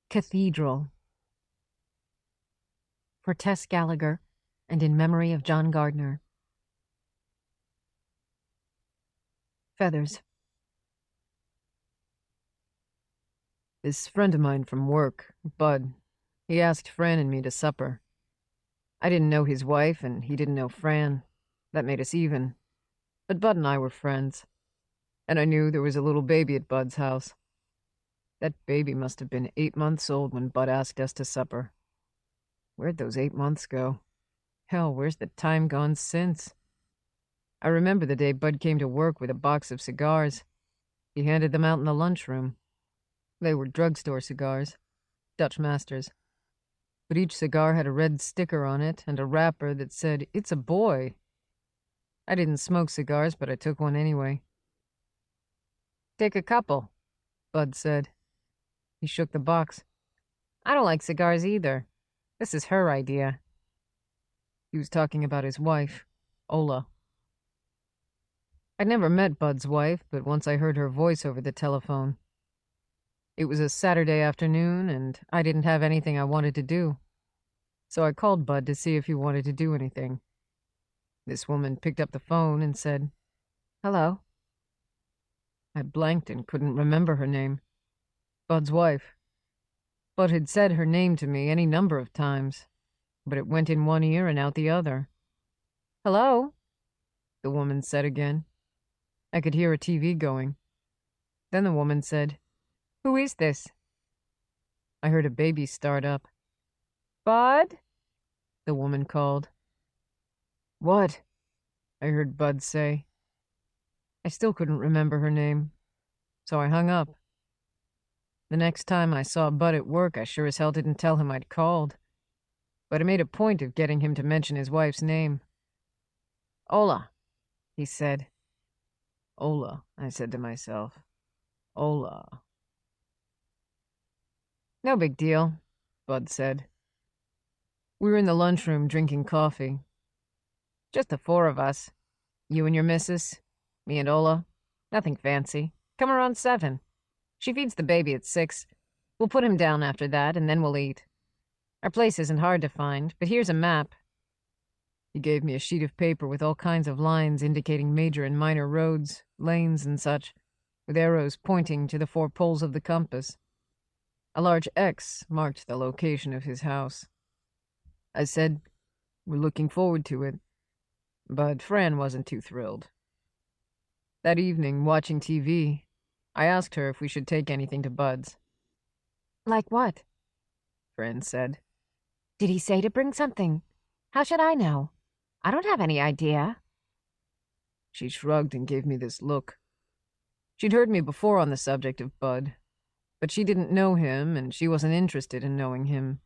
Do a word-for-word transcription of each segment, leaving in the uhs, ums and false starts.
Cathedral. For Tess Gallagher, and in memory of John Gardner. Feathers. This friend of mine from work, Bud, he asked Fran and me to supper. I didn't know his wife, and he didn't know Fran. That made us even. But Bud and I were friends. And I knew there was a little baby at Bud's house. That baby must have been eight months old when Bud asked us to supper. Where'd those eight months go? Hell, where's the time gone since? I remember the day Bud came to work with a box of cigars. He handed them out in the lunchroom. They were drugstore cigars, Dutch Masters. But each cigar had a red sticker on it and a wrapper that said, "It's a boy." I didn't smoke cigars, but I took one anyway. "Take a couple," Bud said. He shook the box. "I don't like cigars either. This is her idea." He was talking about his wife, Ola. I'd never met Bud's wife, but once I heard her voice over the telephone. It was a Saturday afternoon, and I didn't have anything I wanted to do. So I called Bud to see if he wanted to do anything. This woman picked up the phone and said, "Hello." I blanked and couldn't remember her name. Bud's wife. Bud had said her name to me any number of times, but it went in one ear and out the other. "Hello," the woman said again. I could hear a T V going. Then the woman said, "Who is this?" I heard a baby start up. "Bud?" the woman called. "What?" I heard Bud say. I still couldn't remember her name, so I hung up. The next time I saw Bud at work, I sure as hell didn't tell him I'd called, but I made a point of getting him to mention his wife's name. "Ola," he said. "Ola," I said to myself. "Ola." "No big deal," Bud said. We were in the lunchroom drinking coffee. "Just the four of us. You and your missus, me and Ola. Nothing fancy. Come around seven. She feeds the baby at six. We'll put him down after that, and then we'll eat. Our place isn't hard to find, but here's a map." He gave me a sheet of paper with all kinds of lines indicating major and minor roads, lanes, and such, with arrows pointing to the four poles of the compass. A large X marked the location of his house. I said, "We're looking forward to it." But Fran wasn't too thrilled. That evening, watching T V, I asked her if we should take anything to Bud's. "Like what?" Fran said. "Did he say to bring something? How should I know? I don't have any idea." She shrugged and gave me this look. She'd heard me before on the subject of Bud, but she didn't know him, and she wasn't interested in knowing him.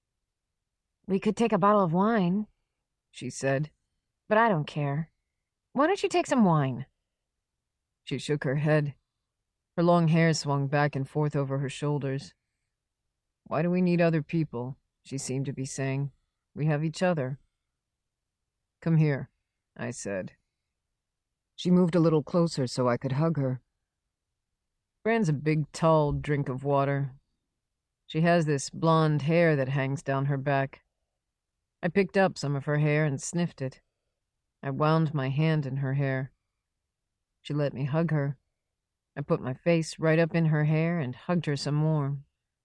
"We could take a bottle of wine," she said. "But I don't care. Why don't you take some wine?" She shook her head. Her long hair swung back and forth over her shoulders. "Why do we need other people?" she seemed to be saying. "We have each other." "Come here," I said. She moved a little closer so I could hug her. Fran's a big, tall drink of water. She has this blonde hair that hangs down her back. I picked up some of her hair and sniffed it. I wound my hand in her hair. She let me hug her. I put my face right up in her hair and hugged her some more.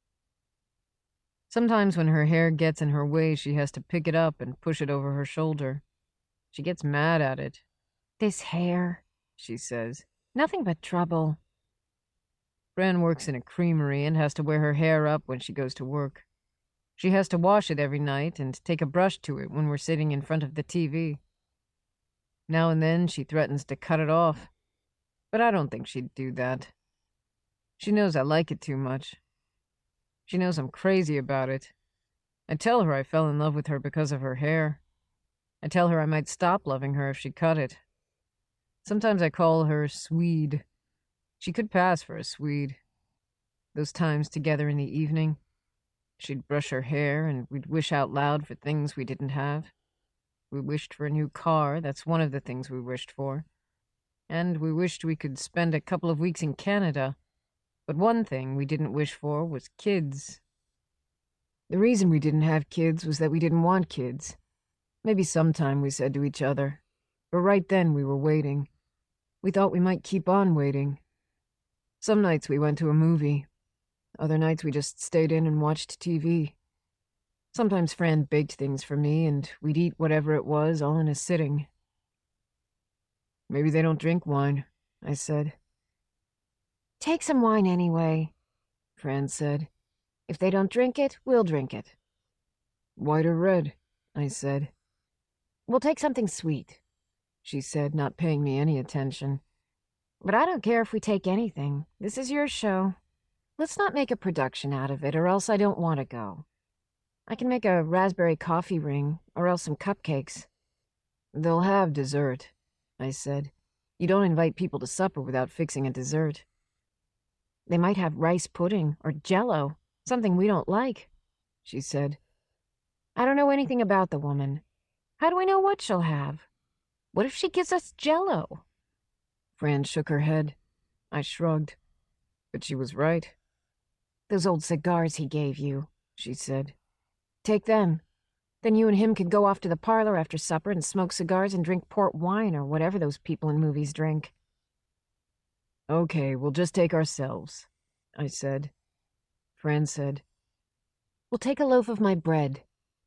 Sometimes when her hair gets in her way, she has to pick it up and push it over her shoulder. She gets mad at it. "This hair," she says. "Nothing but trouble." Fran works in a creamery and has to wear her hair up when she goes to work. She has to wash it every night and take a brush to it when we're sitting in front of the T V. Now and then she threatens to cut it off, but I don't think she'd do that. She knows I like it too much. She knows I'm crazy about it. I tell her I fell in love with her because of her hair. I tell her I might stop loving her if she cut it. Sometimes I call her Swede. She could pass for a Swede. Those times together in the evening, she'd brush her hair and we'd wish out loud for things we didn't have. We wished for a new car, that's one of the things we wished for. And we wished we could spend a couple of weeks in Canada. But one thing we didn't wish for was kids. The reason we didn't have kids was that we didn't want kids. Maybe sometime, we said to each other. But right then we were waiting. We thought we might keep on waiting. Some nights we went to a movie. Other nights we just stayed in and watched T V. Sometimes Fran baked things for me, and we'd eat whatever it was all in a sitting. Maybe they don't drink wine, I said. Take some wine anyway, Fran said. If they don't drink it, we'll drink it. White or red, I said. We'll take something sweet, she said, not paying me any attention. But I don't care if we take anything. This is your show. Let's not make a production out of it, or else I don't want to go. I can make a raspberry coffee ring, or else some cupcakes. They'll have dessert, I said. You don't invite people to supper without fixing a dessert. They might have rice pudding, or Jell-O, something we don't like, she said. I don't know anything about the woman. How do I know what she'll have? What if she gives us Jell-O? Fran shook her head. I shrugged. But she was right. Those old cigars he gave you, she said. Take them. Then you and him could go off to the parlor after supper and smoke cigars and drink port wine or whatever those people in movies drink. Okay, we'll just take ourselves, I said. Fran said, We'll take a loaf of my bread.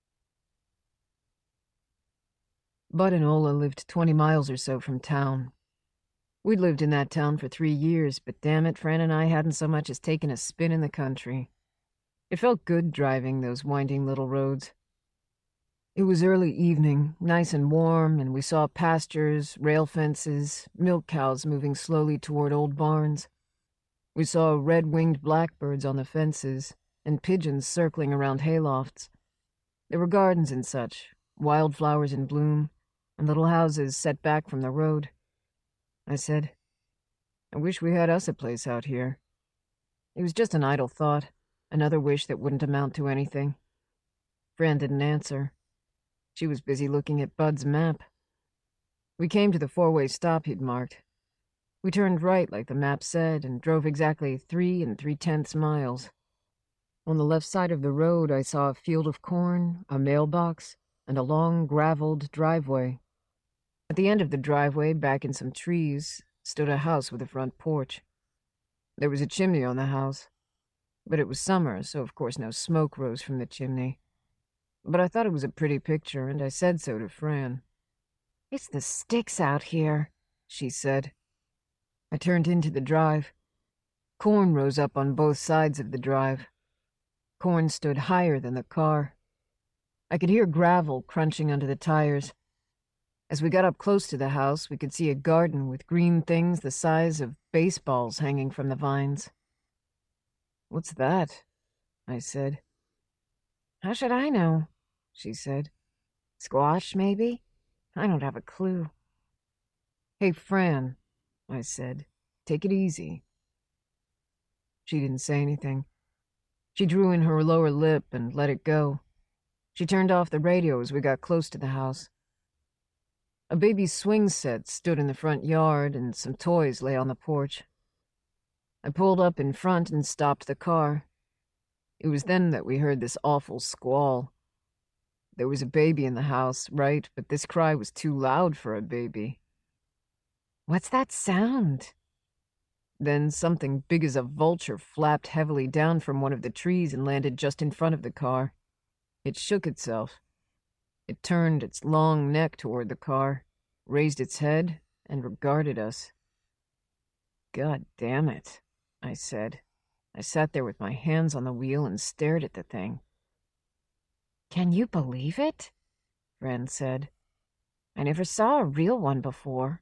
Bud and Ola lived twenty miles or so from town. We'd lived in that town for three years, but damn it, Fran and I hadn't so much as taken a spin in the country. It felt good driving those winding little roads. It was early evening, nice and warm, and we saw pastures, rail fences, milk cows moving slowly toward old barns. We saw red-winged blackbirds on the fences, and pigeons circling around haylofts. There were gardens and such, wildflowers in bloom, and little houses set back from the road. I said, I wish we had us a place out here. It was just an idle thought, another wish that wouldn't amount to anything. Fran didn't answer. She was busy looking at Bud's map. We came to the four-way stop he'd marked. We turned right like the map said and drove exactly three and three-tenths miles. On the left side of the road, I saw a field of corn, a mailbox, and a long, graveled driveway. At the end of the driveway, back in some trees, stood a house with a front porch. There was a chimney on the house, but it was summer, so of course no smoke rose from the chimney. But I thought it was a pretty picture, and I said so to Fran. It's the sticks out here, she said. I turned into the drive. Corn rose up on both sides of the drive. Corn stood higher than the car. I could hear gravel crunching under the tires. As we got up close to the house, we could see a garden with green things the size of baseballs hanging from the vines. What's that? I said. How should I know? She said. Squash, maybe? I don't have a clue. Hey, Fran, I said. Take it easy. She didn't say anything. She drew in her lower lip and let it go. She turned off the radio as we got close to the house. A baby swing set stood in the front yard, and some toys lay on the porch. I pulled up in front and stopped the car. It was then that we heard this awful squall. There was a baby in the house, right, but this cry was too loud for a baby. What's that sound? Then something big as a vulture flapped heavily down from one of the trees and landed just in front of the car. It shook itself. It turned its long neck toward the car, raised its head, and regarded us. God damn it, I said. I sat there with my hands on the wheel and stared at the thing. Can you believe it? Fran said. I never saw a real one before.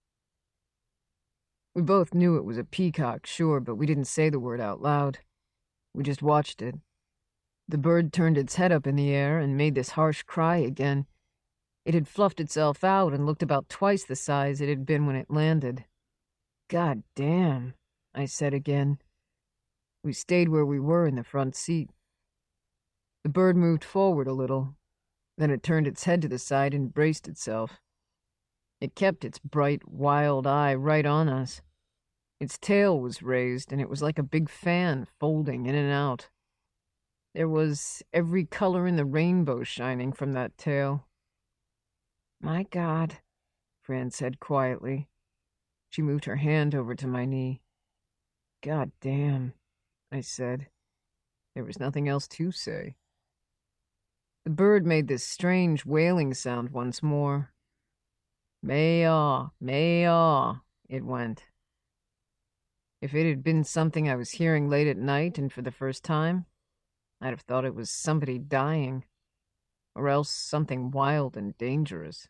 We both knew it was a peacock, sure, but we didn't say the word out loud. We just watched it. The bird turned its head up in the air and made this harsh cry again. It had fluffed itself out and looked about twice the size it had been when it landed. God damn, I said again. We stayed where we were in the front seat. The bird moved forward a little. Then it turned its head to the side and braced itself. It kept its bright, wild eye right on us. Its tail was raised, and it was like a big fan folding in and out. There was every color in the rainbow shining from that tail. My God, Fran said quietly. She moved her hand over to my knee. God damn, I said. There was nothing else to say. The bird made this strange wailing sound once more. May-aw, may-aw, it went. If it had been something I was hearing late at night and for the first time, I'd have thought it was somebody dying, or else something wild and dangerous.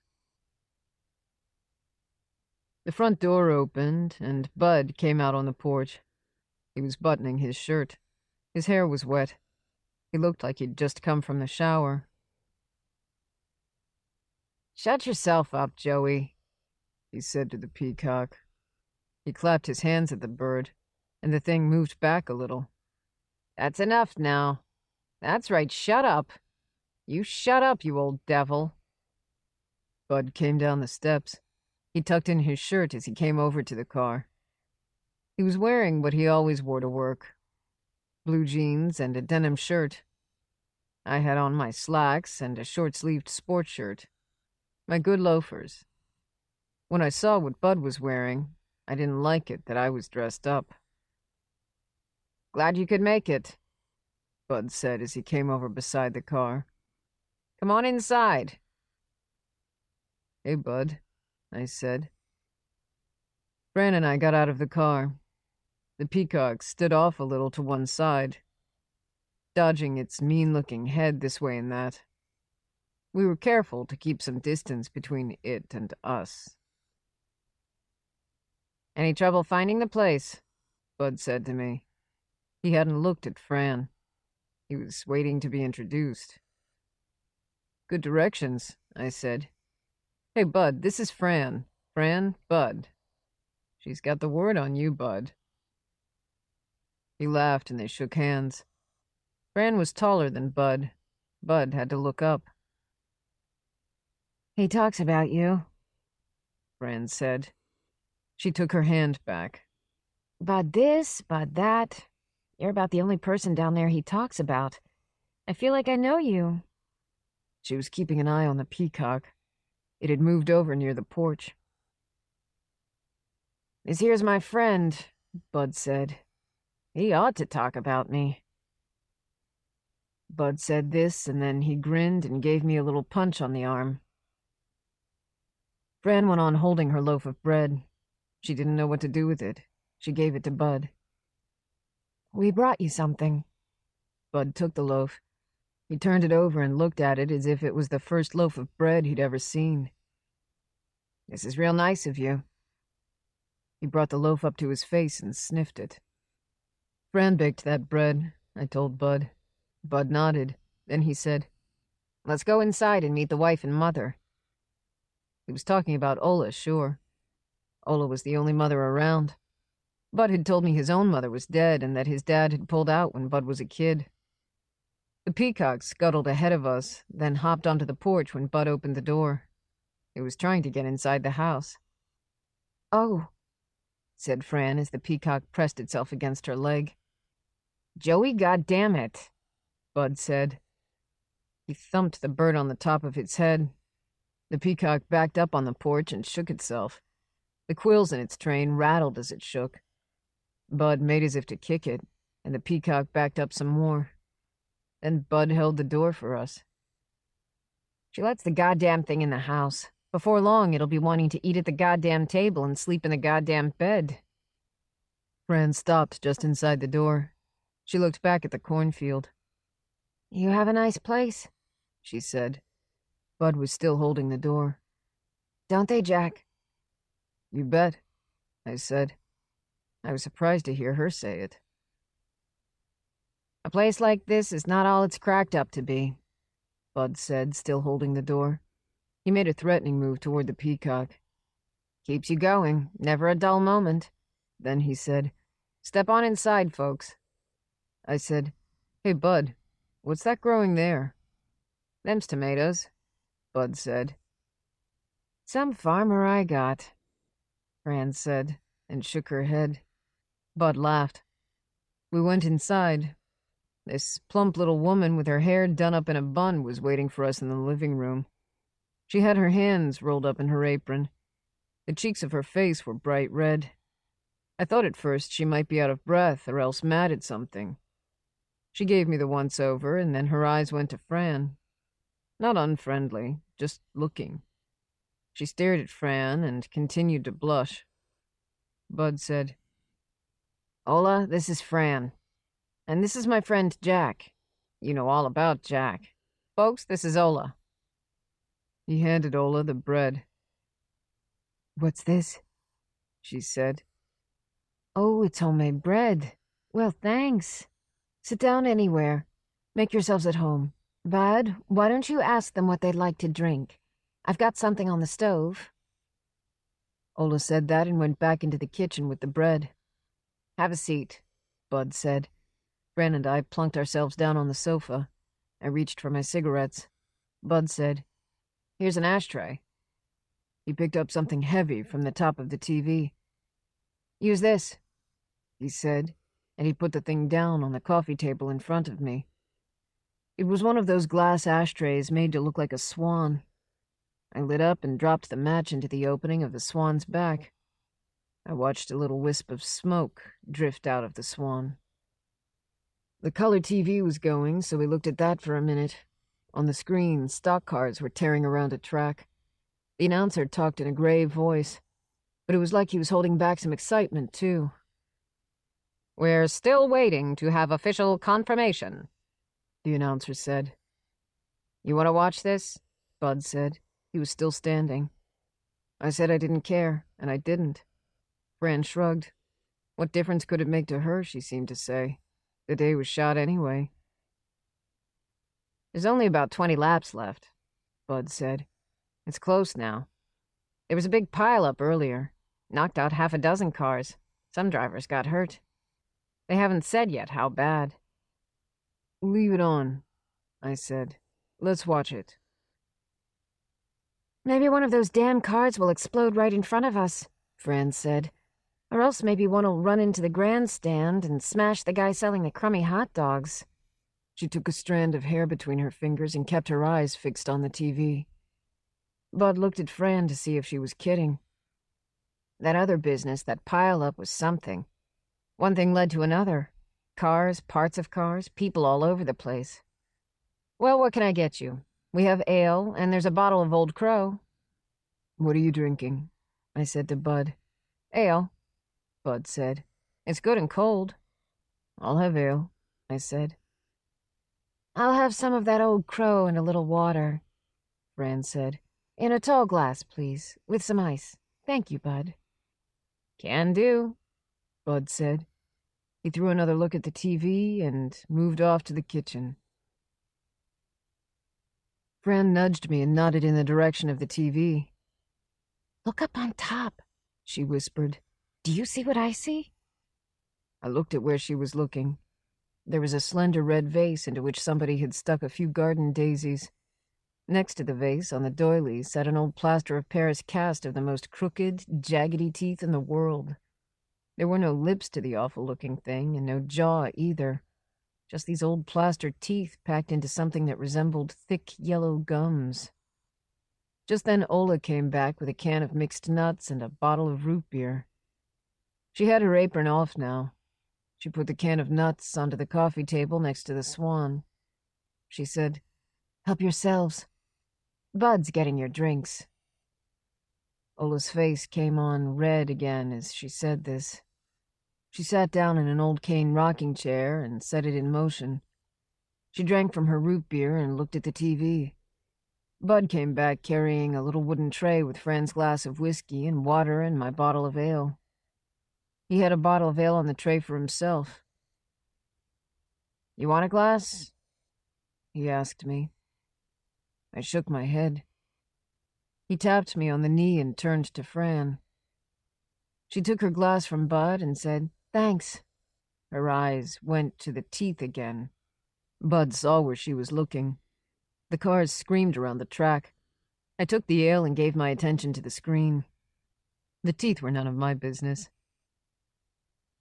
The front door opened, and Bud came out on the porch. He was buttoning his shirt. His hair was wet. He looked like he'd just come from the shower. "Shut yourself up, Joey," he said to the peacock. He clapped his hands at the bird, and the thing moved back a little. "That's enough now. That's right, shut up. You shut up, you old devil." Bud came down the steps. He tucked in his shirt as he came over to the car. He was wearing what he always wore to work. Blue jeans and a denim shirt. I had on my slacks and a short-sleeved sports shirt. My good loafers. When I saw what Bud was wearing, I didn't like it that I was dressed up. "Glad you could make it," Bud said as he came over beside the car. "Come on inside." "Hey, Bud," I said. Fran and I got out of the car. The peacock stood off a little to one side, dodging its mean-looking head this way and that. We were careful to keep some distance between it and us. "Any trouble finding the place?" Bud said to me. He hadn't looked at Fran. He was waiting to be introduced. "Good directions," I said. "Hey, Bud, this is Fran. Fran, Bud. She's got the word on you, Bud." He laughed and they shook hands. Fran was taller than Bud. Bud had to look up. "He talks about you," Fran said. She took her hand back. "About this, about that. You're about the only person down there he talks about. I feel like I know you." She was keeping an eye on the peacock. It had moved over near the porch. "This here's my friend," Bud said. "He ought to talk about me." Bud said this, and then he grinned and gave me a little punch on the arm. Fran went on holding her loaf of bread. She didn't know what to do with it. She gave it to Bud. "We brought you something." Bud took the loaf. He turned it over and looked at it as if it was the first loaf of bread he'd ever seen. "This is real nice of you." He brought the loaf up to his face and sniffed it. "Fran baked that bread," I told Bud. Bud nodded. Then he said, "Let's go inside and meet the wife and mother." He was talking about Ola, sure. Ola was the only mother around. Bud had told me his own mother was dead and that his dad had pulled out when Bud was a kid. The peacock scuttled ahead of us, then hopped onto the porch when Bud opened the door. It was trying to get inside the house. "Oh," said Fran as the peacock pressed itself against her leg. "Joey, goddammit," Bud said. He thumped the bird on the top of its head. The peacock backed up on the porch and shook itself. The quills in its train rattled as it shook. Bud made as if to kick it, and the peacock backed up some more. Then Bud held the door for us. "She lets the goddamn thing in the house. Before long, it'll be wanting to eat at the goddamn table and sleep in the goddamn bed." Fran stopped just inside the door. She looked back at the cornfield. "You have a nice place," she said. Bud was still holding the door. "Don't they, Jack?" "You bet," I said. I was surprised to hear her say it. "A place like this is not all it's cracked up to be," Bud said, still holding the door. He made a threatening move toward the peacock. "Keeps you going, never a dull moment." Then he said, "Step on inside, folks." I said, "Hey, Bud, what's that growing there?" "Them's tomatoes," Bud said. "Some farmer I got," Fran said, and shook her head. Bud laughed. We went inside. This plump little woman with her hair done up in a bun was waiting for us in the living room. She had her hands rolled up in her apron. The cheeks of her face were bright red. I thought at first she might be out of breath or else mad at something. She gave me the once-over, and then her eyes went to Fran. Not unfriendly, just looking. She stared at Fran and continued to blush. Bud said, "Ola, this is Fran. And this is my friend Jack. You know all about Jack. Folks, this is Ola." He handed Ola the bread. "What's this?" she said. "Oh, it's homemade bread. Well, thanks. Sit down anywhere. Make yourselves at home. Bud, why don't you ask them what they'd like to drink? I've got something on the stove." Ola said that and went back into the kitchen with the bread. "Have a seat," Bud said. Fran and I plunked ourselves down on the sofa. I reached for my cigarettes. Bud said, "Here's an ashtray." He picked up something heavy from the top of the T V. "Use this," he said, and he put the thing down on the coffee table in front of me. It was one of those glass ashtrays made to look like a swan. I lit up and dropped the match into the opening of the swan's back. I watched a little wisp of smoke drift out of the swan. The color T V was going, so we looked at that for a minute. On the screen, stock cars were tearing around a track. The announcer talked in a grave voice, but it was like he was holding back some excitement, too. "We're still waiting to have official confirmation," the announcer said. "You want to watch this?" Bud said. He was still standing. I said I didn't care, and I didn't. Fran shrugged. What difference could it make to her, she seemed to say. The day was shot anyway. "There's only about twenty laps left," Bud said. "It's close now. There was a big pile-up earlier. Knocked out half a dozen cars. Some drivers got hurt. They haven't said yet how bad." "Leave it on," I said. "Let's watch it." "Maybe one of those damn cars will explode right in front of us," Fran said. "Or else maybe one'll run into the grandstand and smash the guy selling the crummy hot dogs." She took a strand of hair between her fingers and kept her eyes fixed on the T V. Bud looked at Fran to see if she was kidding. "That other business, that pile-up, was something. One thing led to another. Cars, parts of cars, people all over the place. Well, what can I get you? We have ale, and there's a bottle of Old Crow." "What are you drinking?" I said to Bud. "Ale," Bud said. "It's good and cold." "I'll have ale," I said. "I'll have some of that Old Crow and a little water," Fran said. "In a tall glass, please, with some ice. Thank you, Bud." "Can do," Bud said. He threw another look at the T V and moved off to the kitchen. Fran nudged me and nodded in the direction of the T V. "Look up on top," she whispered. "Do you see what I see?" I looked at where she was looking. There was a slender red vase into which somebody had stuck a few garden daisies. Next to the vase, on the doily, sat an old plaster of Paris cast of the most crooked, jaggedy teeth in the world. There were no lips to the awful-looking thing, and no jaw either. Just these old plaster teeth packed into something that resembled thick yellow gums. Just then Ola came back with a can of mixed nuts and a bottle of root beer. She had her apron off now. She put the can of nuts onto the coffee table next to the swan. She said, "Help yourselves. Bud's getting your drinks." Ola's face came on red again as she said this. She sat down in an old cane rocking chair and set it in motion. She drank from her root beer and looked at the T V. Bud came back carrying a little wooden tray with Fran's glass of whiskey and water and my bottle of ale. He had a bottle of ale on the tray for himself. "You want a glass?" he asked me. I shook my head. He tapped me on the knee and turned to Fran. She took her glass from Bud and said, "Thanks." Her eyes went to the teeth again. Bud saw where she was looking. The cars screamed around the track. I took the ale and gave my attention to the screen. The teeth were none of my business.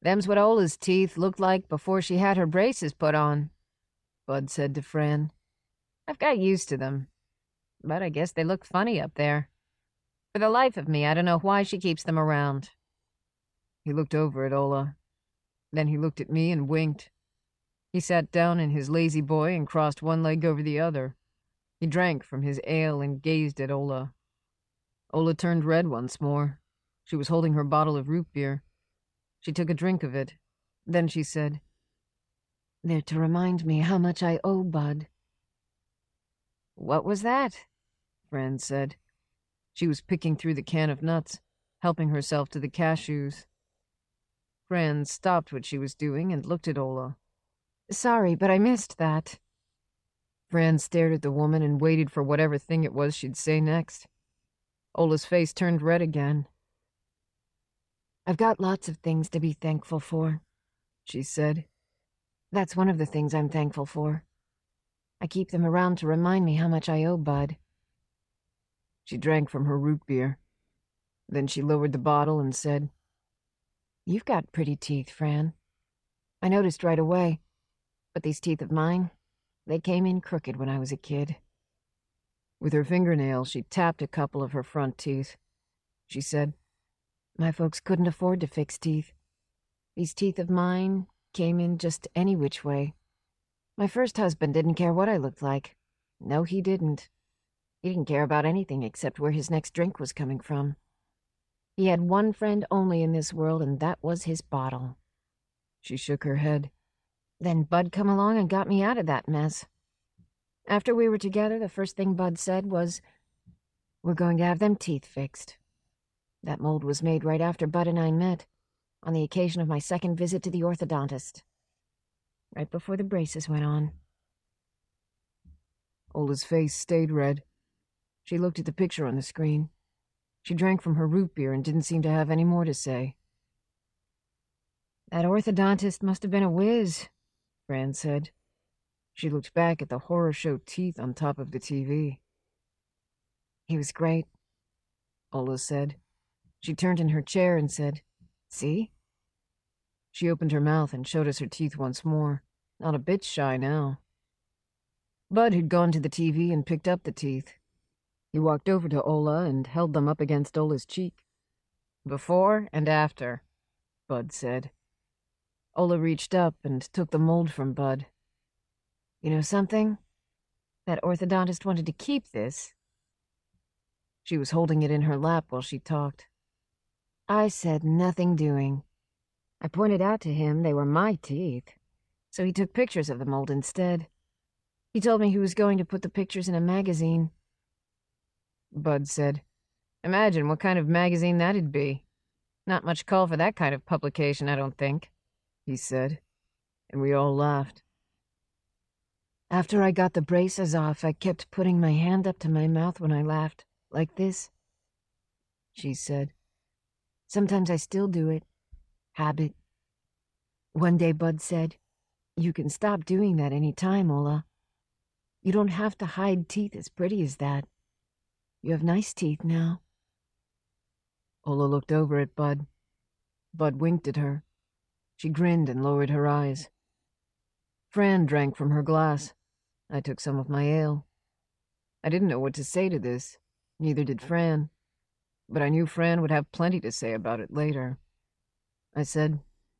Them's what Ola's teeth looked like before she had her braces put on, Bud said to Fran. I've got used to them, but I guess they look funny up there. For the life of me, I don't know why she keeps them around. He looked over at Ola. Then he looked at me and winked. He sat down in his lazy boy and crossed one leg over the other. He drank from his ale and gazed at Ola. Ola turned red once more. She was holding her bottle of root beer. She took a drink of it. Then she said, They're to remind me how much I owe Bud. What was that? Fran said. She was picking through the can of nuts, helping herself to the cashews. Fran stopped what she was doing and looked at Ola. Sorry, but I missed that. Fran stared at the woman and waited for whatever thing it was she'd say next. Ola's face turned red again. I've got lots of things to be thankful for, she said. That's one of the things I'm thankful for. I keep them around to remind me how much I owe Bud. She drank from her root beer. Then she lowered the bottle and said, You've got pretty teeth, Fran. I noticed right away. But these teeth of mine, they came in crooked when I was a kid. With her fingernail, she tapped a couple of her front teeth. She said, My folks couldn't afford to fix teeth. These teeth of mine came in just any which way. My first husband didn't care what I looked like. No, he didn't. He didn't care about anything except where his next drink was coming from. He had one friend only in this world, and that was his bottle. She shook her head. Then Bud come along and got me out of that mess. After we were together, the first thing Bud said was, We're going to have them teeth fixed. That mold was made right after Bud and I met, on the occasion of my second visit to the orthodontist. Right before the braces went on. Ola's face stayed red. She looked at the picture on the screen. She drank from her root beer and didn't seem to have any more to say. That orthodontist must have been a whiz, Fran said. She looked back at the horror show teeth on top of the T V. He was great, Ola said. She turned in her chair and said, See? She opened her mouth and showed us her teeth once more, not a bit shy now. Bud had gone to the T V and picked up the teeth. He walked over to Ola and held them up against Ola's cheek. Before and after, Bud said. Ola reached up and took the mold from Bud. You know something? That orthodontist wanted to keep this. She was holding it in her lap while she talked. I said nothing doing. I pointed out to him they were my teeth, so he took pictures of the mold instead. He told me he was going to put the pictures in a magazine. Bud said, Imagine what kind of magazine that'd be. Not much call for that kind of publication, I don't think, he said, and we all laughed. After I got the braces off, I kept putting my hand up to my mouth when I laughed, like this, she said. Sometimes I still do it. Habit. One day Bud said, You can stop doing that any time, Ola. You don't have to hide teeth as pretty as that. You have nice teeth now. Ola looked over at Bud. Bud winked at her. She grinned and lowered her eyes. Fran drank from her glass. I took some of my ale. I didn't know what to say to this. Neither did Fran. But I knew Fran would have plenty to say about it later. I said,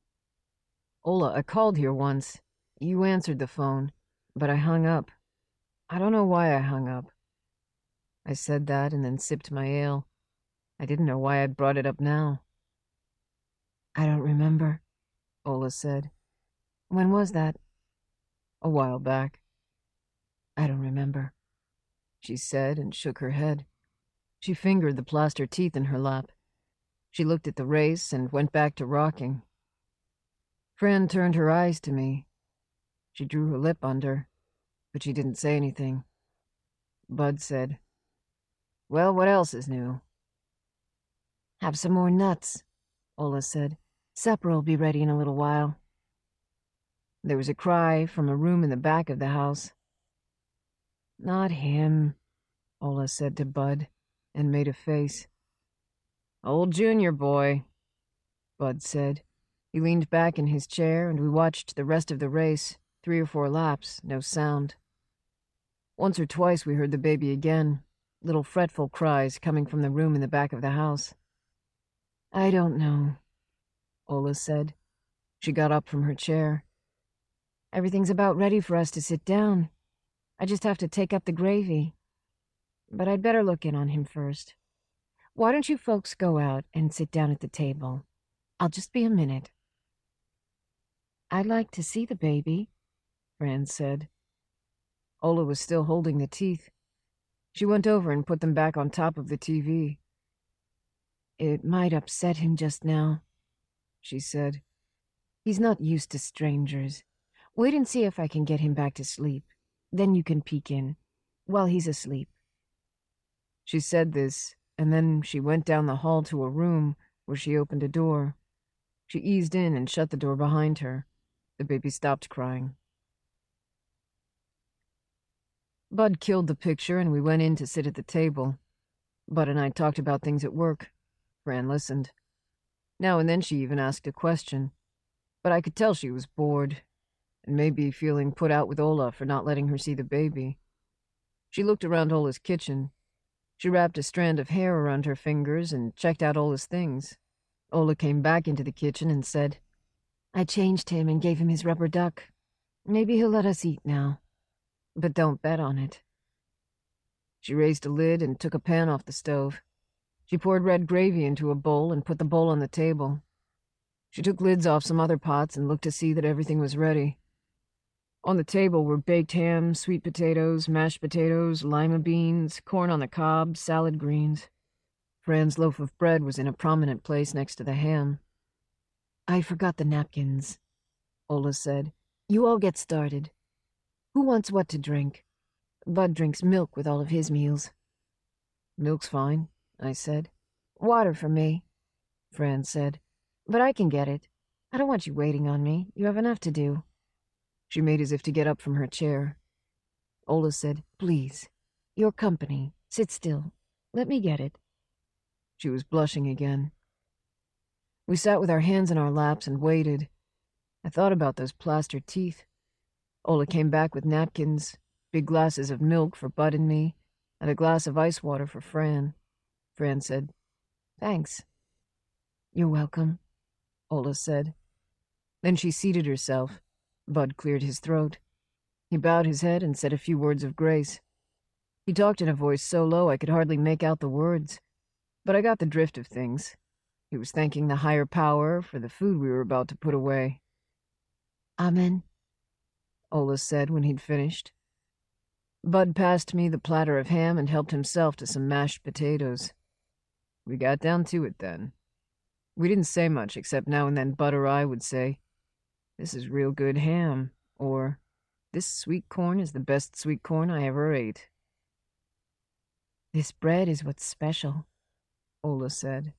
Ola, I called here once. You answered the phone, but I hung up. I don't know why I hung up. I said that and then sipped my ale. I didn't know why I'd brought it up now. I don't remember, Ola said. When was that? A while back. I don't remember, she said and shook her head. She fingered the plaster teeth in her lap. She looked at the race and went back to rocking. Fran turned her eyes to me. She drew her lip under, but she didn't say anything. Bud said, Well, what else is new? Have some more nuts, Ola said. Supper'll be ready in a little while. There was a cry from a room in the back of the house. Not him, Ola said to Bud, and made a face. Old Junior boy, Bud said. He leaned back in his chair, and we watched the rest of the race, three or four laps, no sound. Once or twice we heard the baby again, little fretful cries coming from the room in the back of the house. "I don't know," Ola said. She got up from her chair. "Everything's about ready for us to sit down. I just have to take up the gravy. But I'd better look in on him first. Why don't you folks go out and sit down at the table? I'll just be a minute." "I'd like to see the baby," Fran said. Ola was still holding the teeth. She went over and put them back on top of the T V. "It might upset him just now," she said. "He's not used to strangers. Wait and see if I can get him back to sleep. Then you can peek in, while he's asleep." She said this, and then she went down the hall to a room where she opened a door. She eased in and shut the door behind her. The baby stopped crying. Bud killed the picture, and we went in to sit at the table. Bud and I talked about things at work. Fran listened. Now and then she even asked a question, but I could tell she was bored, and maybe feeling put out with Ola for not letting her see the baby. She looked around Ola's kitchen. She wrapped a strand of hair around her fingers and checked out Ola's things. Ola came back into the kitchen and said, "I changed him and gave him his rubber duck. Maybe he'll let us eat now. But don't bet on it." She raised a lid and took a pan off the stove. She poured red gravy into a bowl and put the bowl on the table. She took lids off some other pots and looked to see that everything was ready. On the table were baked ham, sweet potatoes, mashed potatoes, lima beans, corn on the cob, salad greens. Fran's loaf of bread was in a prominent place next to the ham. "I forgot the napkins," Ola said. "You all get started. Who wants what to drink? Bud drinks milk with all of his meals." "Milk's fine," I said. "Water for me," Fran said. "But I can get it. I don't want you waiting on me. You have enough to do." She made as if to get up from her chair. Ola said, "Please. Your company. Sit still. Let me get it." She was blushing again. We sat with our hands in our laps and waited. I thought about those plaster teeth. Ola came back with napkins, big glasses of milk for Bud and me, and a glass of ice water for Fran. Fran said, "Thanks." "You're welcome," Ola said. Then she seated herself. Bud cleared his throat. He bowed his head and said a few words of grace. He talked in a voice so low I could hardly make out the words, but I got the drift of things. He was thanking the higher power for the food we were about to put away. "Amen," Ola said when he'd finished. Bud passed me the platter of ham and helped himself to some mashed potatoes. We got down to it then. We didn't say much, except now and then Bud or I would say, "This is real good ham," or, "This sweet corn is the best sweet corn I ever ate." "This bread is what's special," Ola said.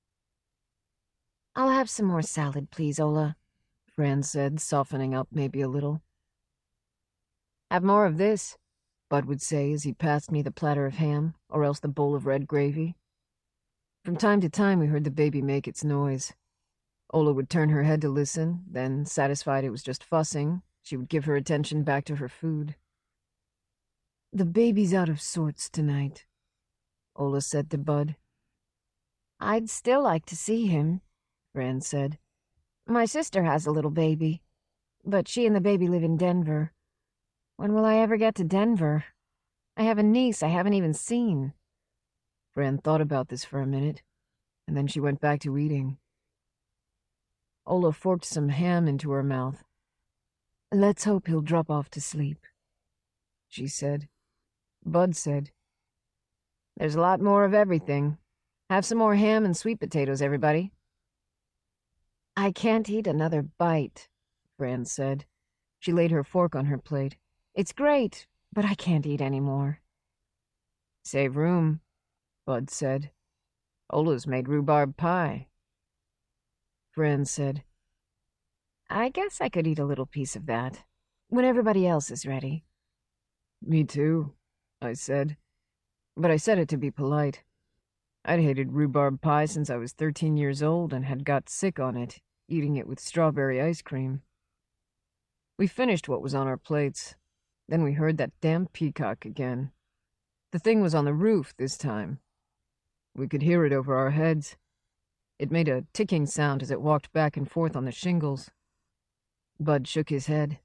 "I'll have some more salad, please, Ola," Fran said, softening up maybe a little. "Have more of this," Bud would say as he passed me the platter of ham, or else the bowl of red gravy. From time to time we heard the baby make its noise. Ola would turn her head to listen, then, satisfied it was just fussing, she would give her attention back to her food. "The baby's out of sorts tonight," Ola said to Bud. "I'd still like to see him," Fran said. "My sister has a little baby, but she and the baby live in Denver. When will I ever get to Denver? I have a niece I haven't even seen." Fran thought about this for a minute, and then she went back to eating. Ola forked some ham into her mouth. "Let's hope he'll drop off to sleep," she said. Bud said, "There's a lot more of everything. Have some more ham and sweet potatoes, everybody." "I can't eat another bite," Fran said. She laid her fork on her plate. "It's great, but I can't eat any more." "Save room," Bud said. "Ola's made rhubarb pie." Fran said, "I guess I could eat a little piece of that, when everybody else is ready." "Me too," I said. But I said it to be polite. I'd hated rhubarb pie since I was thirteen years old and had got sick on it, eating it with strawberry ice cream. We finished what was on our plates. Then we heard that damn peacock again. The thing was on the roof this time. We could hear it over our heads. It made a ticking sound as it walked back and forth on the shingles. Bud shook his head.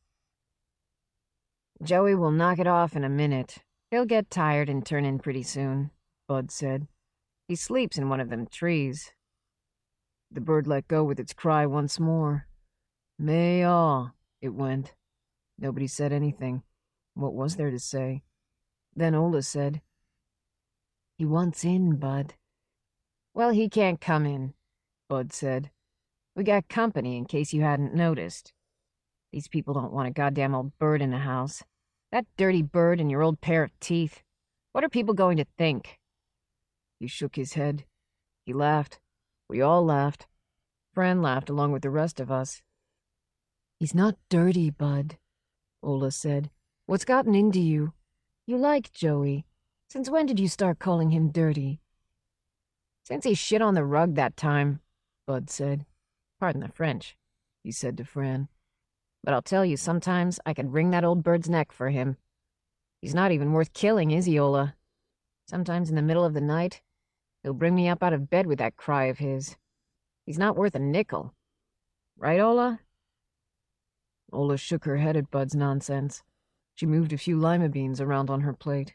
Joey will knock it off in a minute. He'll get tired and turn in pretty soon, Bud said. He sleeps in one of them trees. The bird let go with its cry once more. May-aw, it went. Nobody said anything. What was there to say? Then Ola said, "He wants in, Bud." "Well, he can't come in," Bud said. "We got company in case you hadn't noticed. These people don't want a goddamn old bird in the house. That dirty bird and your old pair of teeth. What are people going to think?" He shook his head. He laughed. We all laughed. Fran laughed along with the rest of us. "He's not dirty, Bud," Ola said. "What's gotten into you? You like Joey. Since when did you start calling him dirty?" "Since he shit on the rug that time," Bud said. "Pardon the French," he said to Fran. "But I'll tell you, sometimes I could wring that old bird's neck for him. He's not even worth killing, is he, Ola? Sometimes in the middle of the night, he'll bring me up out of bed with that cry of his. He's not worth a nickel. Right, Ola?" Ola shook her head at Bud's nonsense. She moved a few lima beans around on her plate.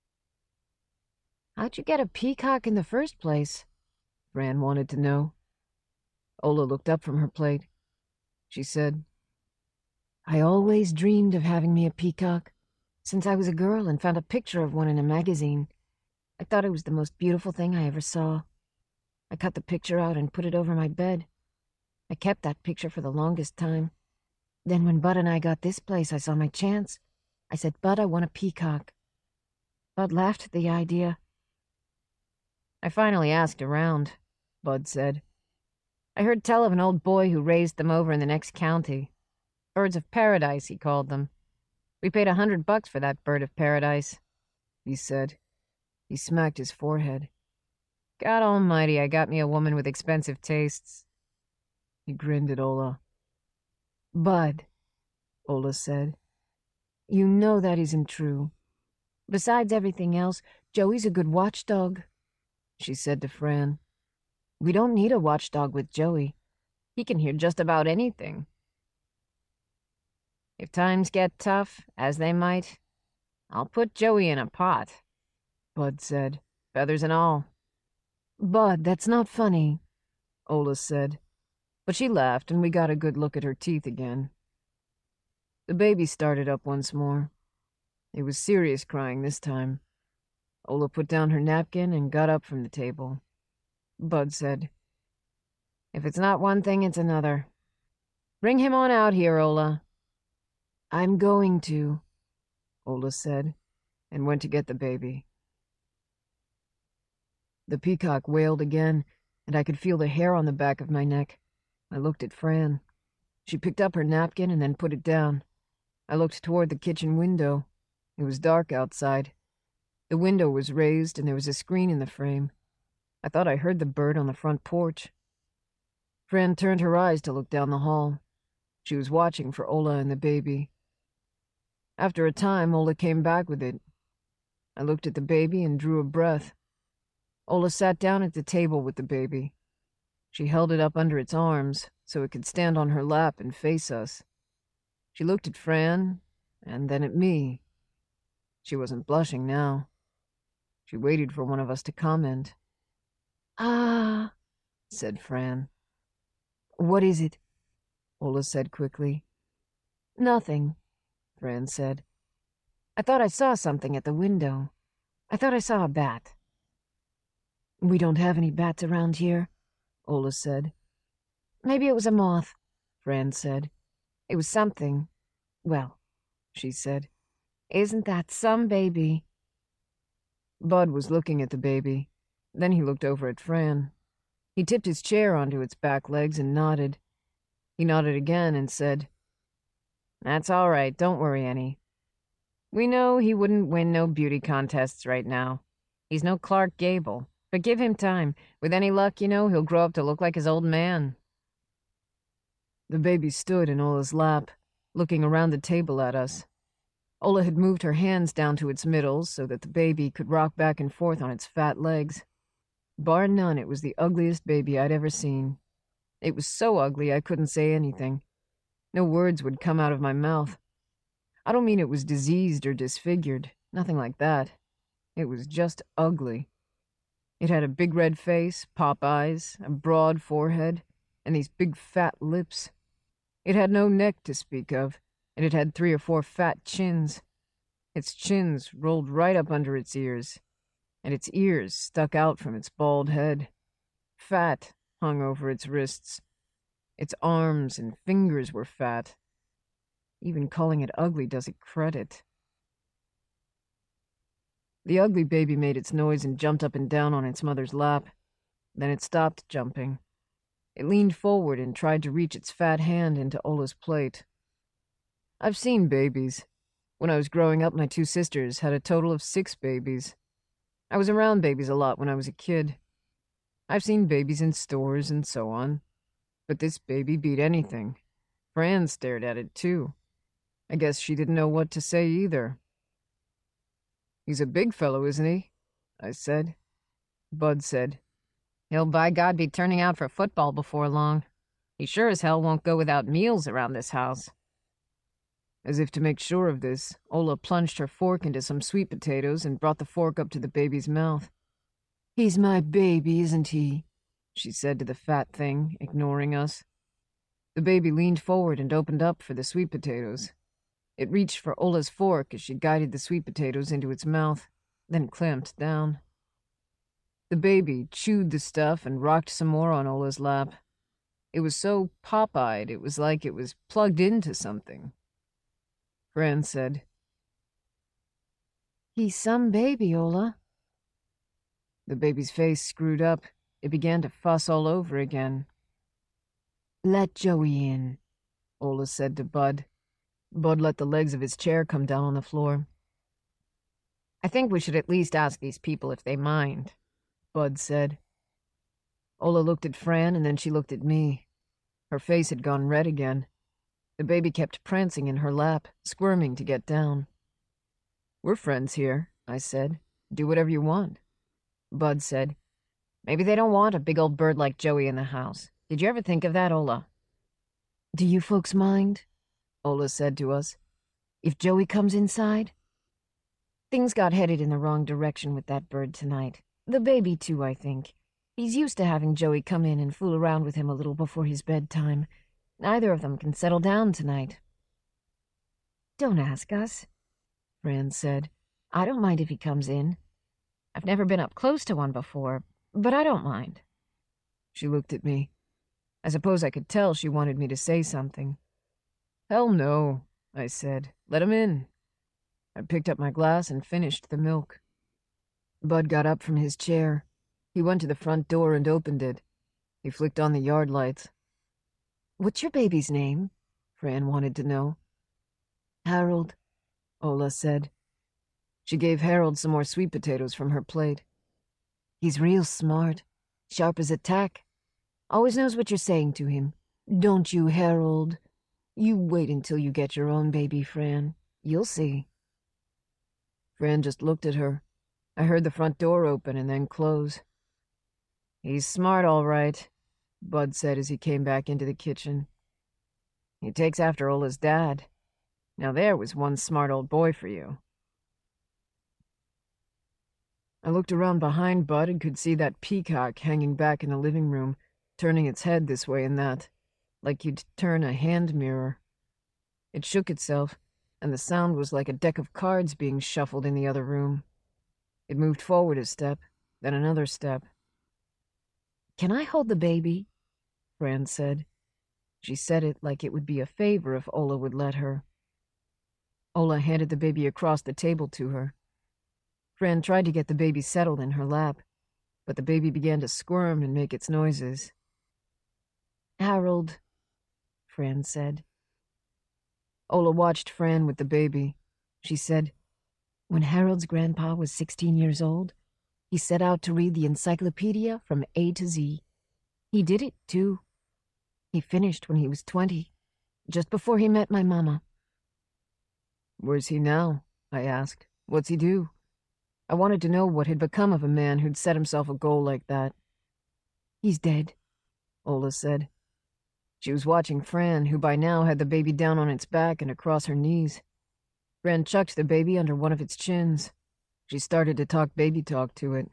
"How'd you get a peacock in the first place?" Fran wanted to know. Ola looked up from her plate. She said, "I always dreamed of having me a peacock, since I was a girl and found a picture of one in a magazine. I thought it was the most beautiful thing I ever saw. I cut the picture out and put it over my bed. I kept that picture for the longest time. Then when Bud and I got this place, I saw my chance. I said, 'Bud, I want a peacock.' Bud laughed at the idea." "I finally asked around," Bud said. "I heard tell of an old boy who raised them over in the next county. Birds of paradise, he called them. We paid a hundred bucks for that bird of paradise," he said. He smacked his forehead. "God almighty, I got me a woman with expensive tastes." He grinned at Ola. "Bud," Ola said, "you know that isn't true. Besides everything else, Joey's a good watchdog," she said to Fran. "We don't need a watchdog with Joey. He can hear just about anything." "If times get tough, as they might, I'll put Joey in a pot," Bud said, "feathers and all." "Bud, that's not funny," Ola said. But she laughed, and we got a good look at her teeth again. The baby started up once more. It was serious crying this time. Ola put down her napkin and got up from the table. Bud said, "If it's not one thing, it's another. Bring him on out here, Ola." "I'm going to," Ola said, and went to get the baby. The peacock wailed again, and I could feel the hair on the back of my neck. I looked at Fran. She picked up her napkin and then put it down. I looked toward the kitchen window. It was dark outside. The window was raised, and there was a screen in the frame. I thought I heard the bird on the front porch. Fran turned her eyes to look down the hall. She was watching for Ola and the baby. After a time, Ola came back with it. I looked at the baby and drew a breath. Ola sat down at the table with the baby. She held it up under its arms so it could stand on her lap and face us. She looked at Fran, and then at me. She wasn't blushing now. She waited for one of us to comment. "Ah," said Fran. "What is it?" Ola said quickly. "Nothing," Fran said. "I thought I saw something at the window. I thought I saw a bat." "We don't have any bats around here," Ola said. "Maybe it was a moth," Fran said. "It was something. Well," she said, "isn't that some baby?" Bud was looking at the baby. Then he looked over at Fran. He tipped his chair onto its back legs and nodded. He nodded again and said, "That's all right, don't worry any. We know he wouldn't win no beauty contests right now. He's no Clark Gable, but give him time. With any luck, you know, he'll grow up to look like his old man." The baby stood in Ola's lap, looking around the table at us. Ola had moved her hands down to its middle so that the baby could rock back and forth on its fat legs. Bar none, it was the ugliest baby I'd ever seen. It was so ugly I couldn't say anything. No words would come out of my mouth. I don't mean it was diseased or disfigured, nothing like that. It was just ugly. It had a big red face, pop eyes, a broad forehead, and these big fat lips. It had no neck to speak of, and it had three or four fat chins. Its chins rolled right up under its ears, and its ears stuck out from its bald head. Fat hung over its wrists. Its arms and fingers were fat. Even calling it ugly does it credit. The ugly baby made its noise and jumped up and down on its mother's lap. Then it stopped jumping. It leaned forward and tried to reach its fat hand into Ola's plate. I've seen babies. When I was growing up, my two sisters had a total of six babies. I was around babies a lot when I was a kid. I've seen babies in stores and so on. But this baby beat anything. Fran stared at it, too. I guess she didn't know what to say either. "He's a big fellow, isn't he?" I said. Bud said, "He'll by God be turning out for football before long. He sure as hell won't go without meals around this house." As if to make sure of this, Ola plunged her fork into some sweet potatoes and brought the fork up to the baby's mouth. "He's my baby, isn't he?" she said to the fat thing, ignoring us. The baby leaned forward and opened up for the sweet potatoes. It reached for Ola's fork as she guided the sweet potatoes into its mouth, then clamped down. The baby chewed the stuff and rocked some more on Ola's lap. It was so pop-eyed, it was like it was plugged into something. Fran said, "He's some baby, Ola." The baby's face screwed up. It began to fuss all over again. "Let Joey in," Ola said to Bud. Bud let the legs of his chair come down on the floor. "I think we should at least ask these people if they mind," Bud said. Ola looked at Fran and then she looked at me. Her face had gone red again. The baby kept prancing in her lap, squirming to get down. "We're friends here," I said. "Do whatever you want." Bud said, "Maybe they don't want a big old bird like Joey in the house. Did you ever think of that, Ola?" "Do you folks mind?" Ola said to us. "If Joey comes inside?" Things got headed in the wrong direction with that bird tonight. The baby, too, I think. He's used to having Joey come in and fool around with him a little before his bedtime. Neither of them can settle down tonight. "Don't ask us," Fran said. "I don't mind if he comes in. I've never been up close to one before, but I don't mind." She looked at me. I suppose I could tell she wanted me to say something. "Hell no," I said. "Let him in." I picked up my glass and finished the milk. Bud got up from his chair. He went to the front door and opened it. He flicked on the yard lights. "What's your baby's name?" Fran wanted to know. "Harold," Ola said. She gave Harold some more sweet potatoes from her plate. "He's real smart, sharp as a tack. Always knows what you're saying to him. Don't you, Harold? You wait until you get your own baby, Fran. You'll see." Fran just looked at her. I heard the front door open and then close. "He's smart, all right," Bud said as he came back into the kitchen. "He takes after Ola's dad. Now there was one smart old boy for you." I looked around behind Bud and could see that peacock hanging back in the living room, turning its head this way and that, like you'd turn a hand mirror. It shook itself, and the sound was like a deck of cards being shuffled in the other room. It moved forward a step, then another step. "Can I hold the baby?" Fran said. She said it like it would be a favor if Ola would let her. Ola handed the baby across the table to her. Fran tried to get the baby settled in her lap, but the baby began to squirm and make its noises. "Harold," Fran said. Ola watched Fran with the baby. She said, "When Harold's grandpa was sixteen years old, he set out to read the encyclopedia from A to Z. He did it, too. He finished when he was twenty, just before he met my mama. Where's he now? I asked. What's he do? I wanted to know what had become of a man who'd set himself a goal like that. He's dead, Ola said. She was watching Fran, who by now had the baby down on its back and across her knees. Fran chucked the baby under one of its chins. She started to talk baby talk to it.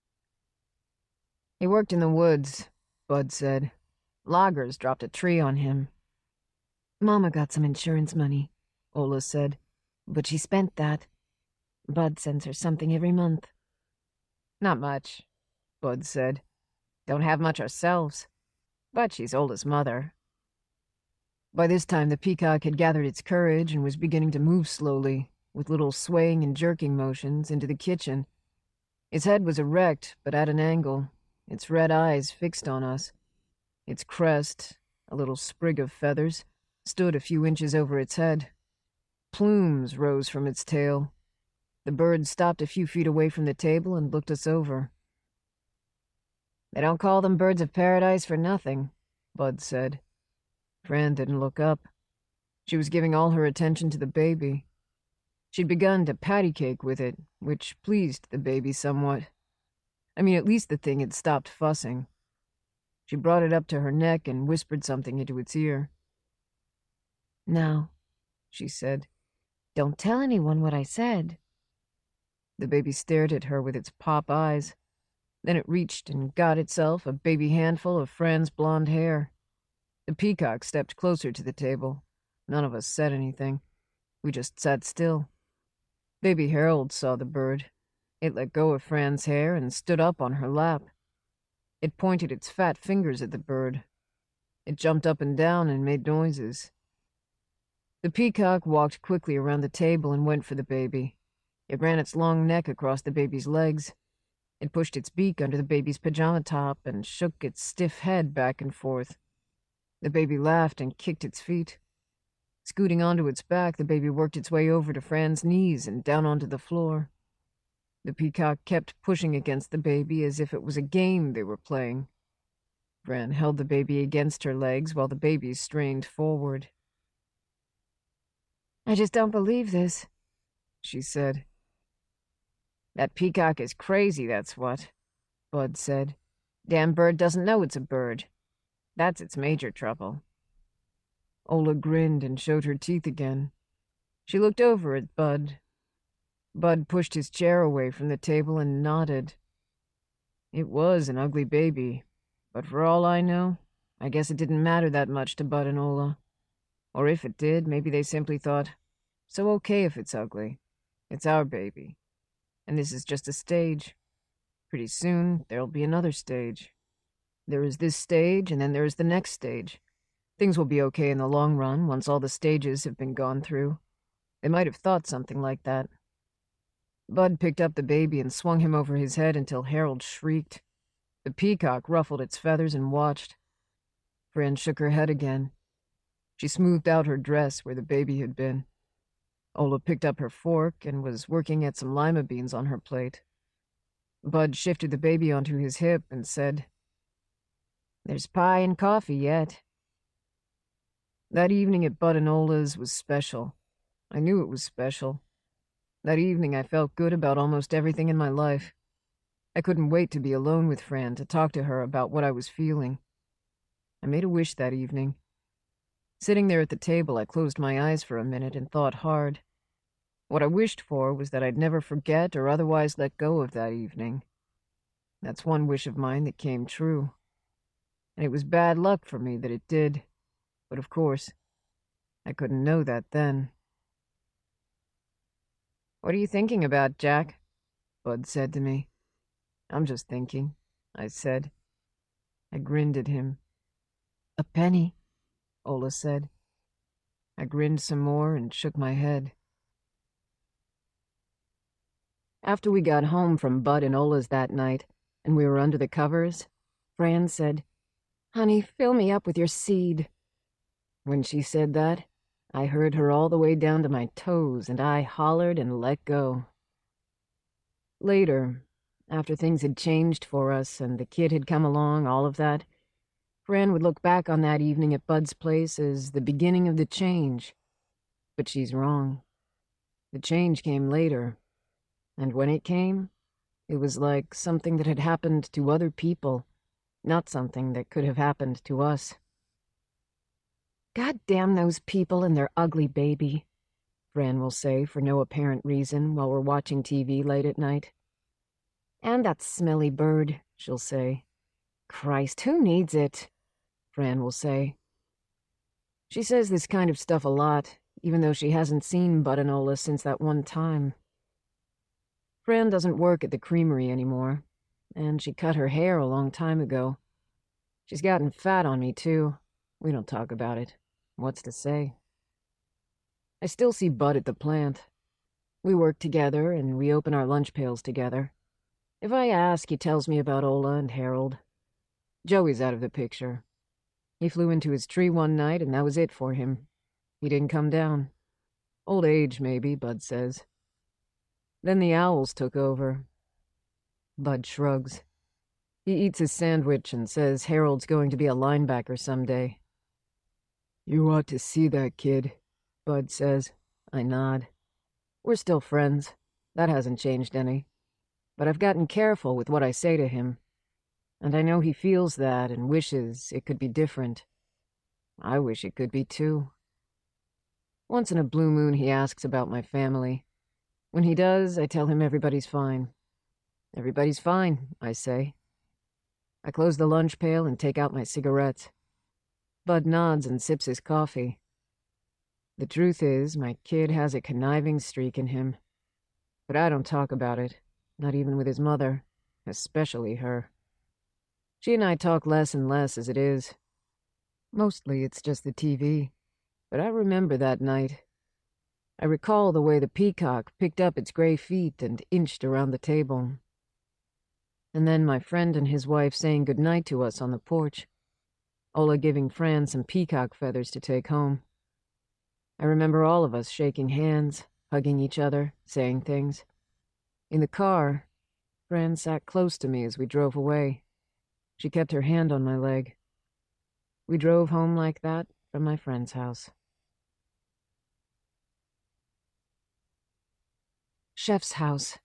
He worked in the woods, Bud said. Loggers dropped a tree on him. Mama got some insurance money, Ola said, but she spent that. Bud sends her something every month. Not much, Bud said. Don't have much ourselves. But she's Ola's mother. By this time, the peacock had gathered its courage and was beginning to move slowly, with little swaying and jerking motions, into the kitchen. Its head was erect, but at an angle, its red eyes fixed on us. Its crest, a little sprig of feathers, stood a few inches over its head. Plumes rose from its tail. The bird stopped a few feet away from the table and looked us over. They don't call them birds of paradise for nothing, Bud said. Fran didn't look up. She was giving all her attention to the baby. She'd begun to patty cake with it, which pleased the baby somewhat. I mean, at least the thing had stopped fussing. She brought it up to her neck and whispered something into its ear. "Now," she said. "don't tell anyone what I said." The baby stared at her with its pop eyes. Then it reached and got itself a baby handful of Fran's blonde hair. The peacock stepped closer to the table. None of us said anything. We just sat still. Baby Harold saw the bird. It let go of Fran's hair and stood up on her lap. It pointed its fat fingers at the bird. It jumped up and down and made noises. The peacock walked quickly around the table and went for the baby. It ran its long neck across the baby's legs. It pushed its beak under the baby's pajama top and shook its stiff head back and forth. The baby laughed and kicked its feet. Scooting onto its back, the baby worked its way over to Fran's knees and down onto the floor. The peacock kept pushing against the baby as if it was a game they were playing. Fran held the baby against her legs while the baby strained forward. "I just don't believe this," she said. "That peacock is crazy, that's what," Bud said. "Damn bird doesn't know it's a bird. That's its major trouble." Ola grinned and showed her teeth again. She looked over at Bud. Bud pushed his chair away from the table and nodded. It was an ugly baby, but for all I know, I guess it didn't matter that much to Bud and Ola. Or if it did, maybe they simply thought, so okay if it's ugly. It's our baby. And this is just a stage. Pretty soon, there'll be another stage. There is this stage, and then there is the next stage. Things will be okay in the long run, once all the stages have been gone through. They might have thought something like that. Bud picked up the baby and swung him over his head until Harold shrieked. The peacock ruffled its feathers and watched. Fran shook her head again. She smoothed out her dress where the baby had been. Ola picked up her fork and was working at some lima beans on her plate. Bud shifted the baby onto his hip and said, "There's pie and coffee yet." That evening at Bud and Ola's was special. I knew it was special. That evening I felt good about almost everything in my life. I couldn't wait to be alone with Fran to talk to her about what I was feeling. I made a wish that evening. Sitting there at the table, I closed my eyes for a minute and thought hard. What I wished for was that I'd never forget or otherwise let go of that evening. That's one wish of mine that came true. And it was bad luck for me that it did. But of course, I couldn't know that then. "What are you thinking about, Jack?" Bud said to me. "I'm just thinking," I said. I grinned at him. "A penny," Ola said. I grinned some more and shook my head. After we got home from Bud and Ola's that night, and we were under the covers, Fran said, "Honey, fill me up with your seed." When she said that, I heard her all the way down to my toes, and I hollered and let go. Later, after things had changed for us and the kid had come along, all of that, Fran would look back on that evening at Bud's place as the beginning of the change. But she's wrong. The change came later. And when it came, it was like something that had happened to other people, not something that could have happened to us. God damn those people and their ugly baby, Fran will say for no apparent reason while we're watching T V late at night. And that smelly bird, she'll say. Christ, who needs it? Fran will say. She says this kind of stuff a lot, even though she hasn't seen Bud and Ola since that one time. Fran doesn't work at the creamery anymore, and she cut her hair a long time ago. She's gotten fat on me, too. We don't talk about it. What's to say? I still see Bud at the plant. We work together, and we open our lunch pails together. If I ask, he tells me about Ola and Harold. Joey's out of the picture. He flew into his tree one night, and that was it for him. He didn't come down. Old age, maybe, Bud says. Then the owls took over. Bud shrugs. He eats his sandwich and says Harold's going to be a linebacker someday. You ought to see that kid, Bud says. I nod. We're still friends. That hasn't changed any. But I've gotten careful with what I say to him. And I know he feels that and wishes it could be different. I wish it could be too. Once in a blue moon he asks about my family. When he does, I tell him everybody's fine. Everybody's fine, I say. I close the lunch pail and take out my cigarettes. Bud nods and sips his coffee. The truth is, my kid has a conniving streak in him. But I don't talk about it, not even with his mother, especially her. She and I talk less and less as it is. Mostly it's just the T V. But I remember that night. I recall the way the peacock picked up its gray feet and inched around the table. And then my friend and his wife saying goodnight to us on the porch. Ola giving Fran some peacock feathers to take home. I remember all of us shaking hands, hugging each other, saying things. In the car, Fran sat close to me as we drove away. She kept her hand on my leg. We drove home like that from my friend's house. Chef's house.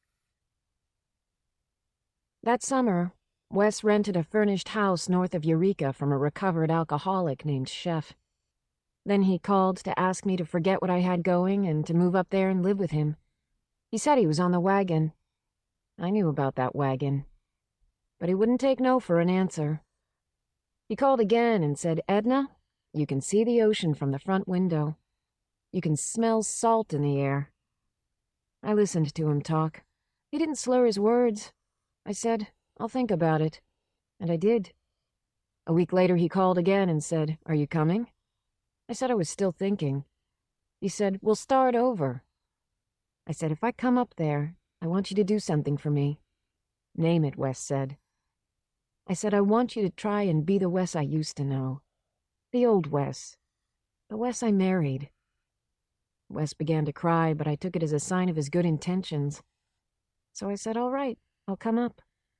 That summer, Wes rented a furnished house north of Eureka from a recovered alcoholic named Chef. Then he called to ask me to forget what I had going and to move up there and live with him. He said he was on the wagon. I knew about that wagon. But he wouldn't take no for an answer. He called again and said, Edna, you can see the ocean from the front window. You can smell salt in the air. I listened to him talk. He didn't slur his words. I said, I'll think about it. And I did. A week later he called again and said, Are you coming? I said I was still thinking. He said, We'll start over. I said, If I come up there, I want you to do something for me. Name it, Wes said. I said, I want you to try and be the Wes I used to know. The old Wes. The Wes I married. Wes began to cry, but I took it as a sign of his good intentions. So I said, all right, I'll come up.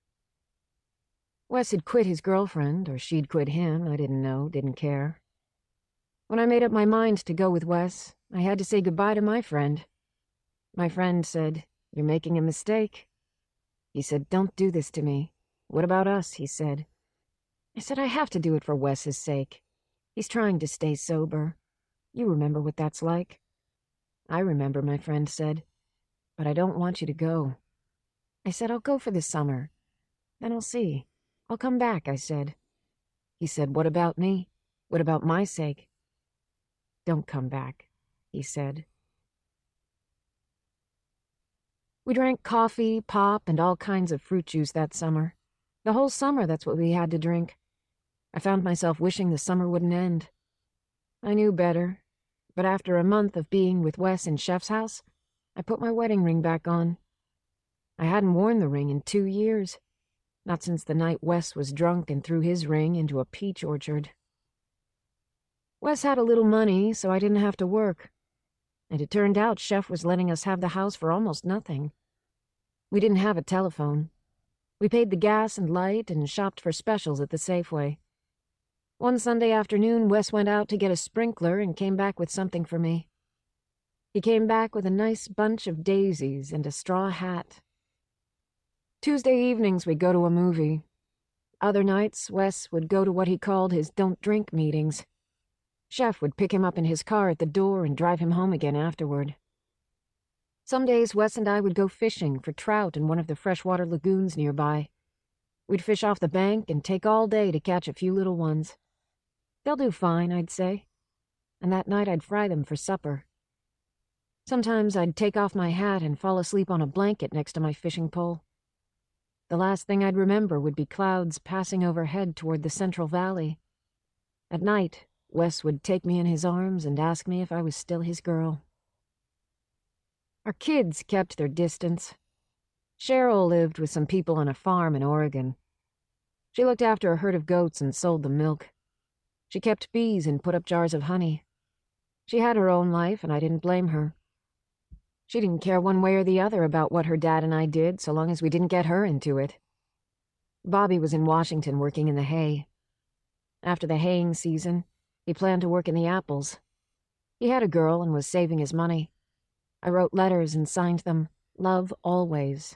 Wes had quit his girlfriend, or she'd quit him, I didn't know, didn't care. When I made up my mind to go with Wes, I had to say goodbye to my friend. My friend said, You're making a mistake. He said, Don't do this to me. What about us? He said. I said, I have to do it for Wes's sake. He's trying to stay sober. You remember what that's like. I remember, my friend said. But I don't want you to go. I said, I'll go for the summer. Then I'll see. I'll come back, I said. He said, what about me? What about my sake? Don't come back, he said. We drank coffee, pop, and all kinds of fruit juice that summer. The whole summer, that's what we had to drink. I found myself wishing the summer wouldn't end. I knew better, but after a month of being with Wes in Chef's house, I put my wedding ring back on. I hadn't worn the ring in two years, not since the night Wes was drunk and threw his ring into a peach orchard. Wes had a little money, so I didn't have to work. And it turned out Chef was letting us have the house for almost nothing. We didn't have a telephone. We paid the gas and light and shopped for specials at the Safeway. One Sunday afternoon, Wes went out to get a sprinkler and came back with something for me. He came back with a nice bunch of daisies and a straw hat. Tuesday evenings, we'd go to a movie. Other nights, Wes would go to what he called his don't-drink meetings. Chef would pick him up in his car at the door and drive him home again afterward. Some days, Wes and I would go fishing for trout in one of the freshwater lagoons nearby. We'd fish off the bank and take all day to catch a few little ones. They'll do fine, I'd say. And that night I'd fry them for supper. Sometimes I'd take off my hat and fall asleep on a blanket next to my fishing pole. The last thing I'd remember would be clouds passing overhead toward the Central Valley. At night, Wes would take me in his arms and ask me if I was still his girl. Our kids kept their distance. Cheryl lived with some people on a farm in Oregon. She looked after a herd of goats and sold them milk. She kept bees and put up jars of honey. She had her own life, and I didn't blame her. She didn't care one way or the other about what her dad and I did, so long as we didn't get her into it. Bobby was in Washington working in the hay. After the haying season, he planned to work in the apples. He had a girl and was saving his money. I wrote letters and signed them, Love Always.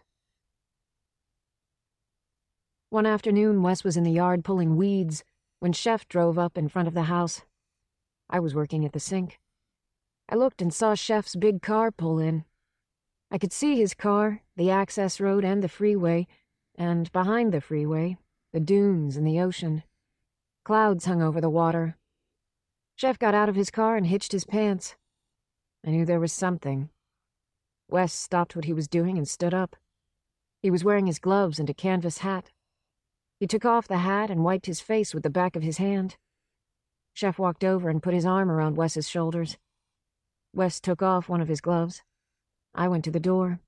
One afternoon, Wes was in the yard pulling weeds when Chef drove up in front of the house. I was working at the sink. I looked and saw Chef's big car pull in. I could see his car, the access road and the freeway, and behind the freeway, the dunes and the ocean. Clouds hung over the water. Chef got out of his car and hitched his pants. I knew there was something. Wes stopped what he was doing and stood up. He was wearing his gloves and a canvas hat. He took off the hat and wiped his face with the back of his hand. Chef walked over and put his arm around Wes's shoulders. Wes took off one of his gloves. I went to the door.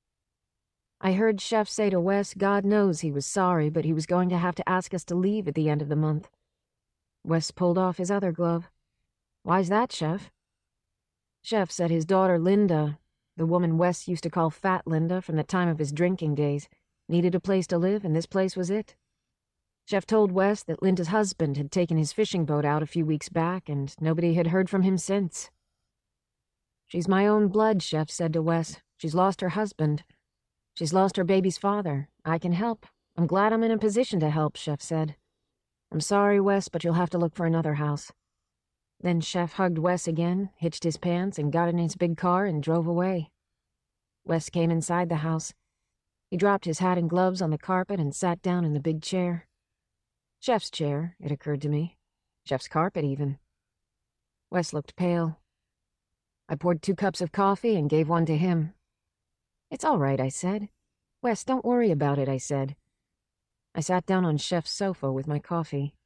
I heard Chef say to Wes, God knows he was sorry, but he was going to have to ask us to leave at the end of the month. Wes pulled off his other glove. Why's that, Chef? Chef said his daughter Linda, the woman Wes used to call Fat Linda from the time of his drinking days, needed a place to live, and this place was it. Chef told Wes that Linda's husband had taken his fishing boat out a few weeks back, and nobody had heard from him since. She's my own blood, Chef said to Wes. She's lost her husband. She's lost her baby's father. I can help. I'm glad I'm in a position to help, Chef said. I'm sorry, Wes, but you'll have to look for another house. Then Chef hugged Wes again, hitched his pants, and got in his big car and drove away. Wes came inside the house. He dropped his hat and gloves on the carpet and sat down in the big chair. Chef's chair, it occurred to me. Chef's carpet, even. Wes looked pale. I poured two cups of coffee and gave one to him. It's all right, I said. Wes, don't worry about it, I said. I sat down on Chef's sofa with my coffee.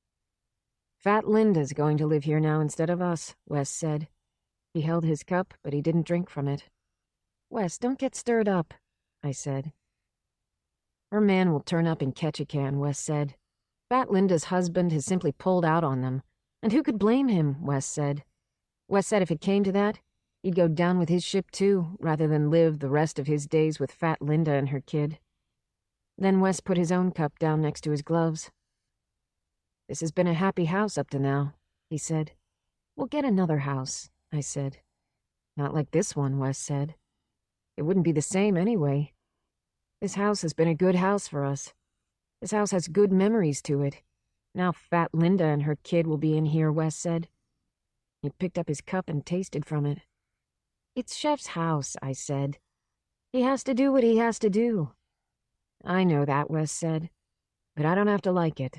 Fat Linda's going to live here now instead of us, Wes said. He held his cup, but he didn't drink from it. Wes, don't get stirred up, I said. Her man will turn up in Ketchikan, Wes said. Fat Linda's husband has simply pulled out on them. And who could blame him, Wes said. Wes said if it came to that, he'd go down with his ship too, rather than live the rest of his days with Fat Linda and her kid. Then Wes put his own cup down next to his gloves. This has been a happy house up to now, he said. We'll get another house, I said. Not like this one, Wes said. It wouldn't be the same anyway. This house has been a good house for us. This house has good memories to it. Now Fat Linda and her kid will be in here, Wes said. He picked up his cup and tasted from it. It's Chef's house, I said. He has to do what he has to do. I know that, Wes said, but I don't have to like it.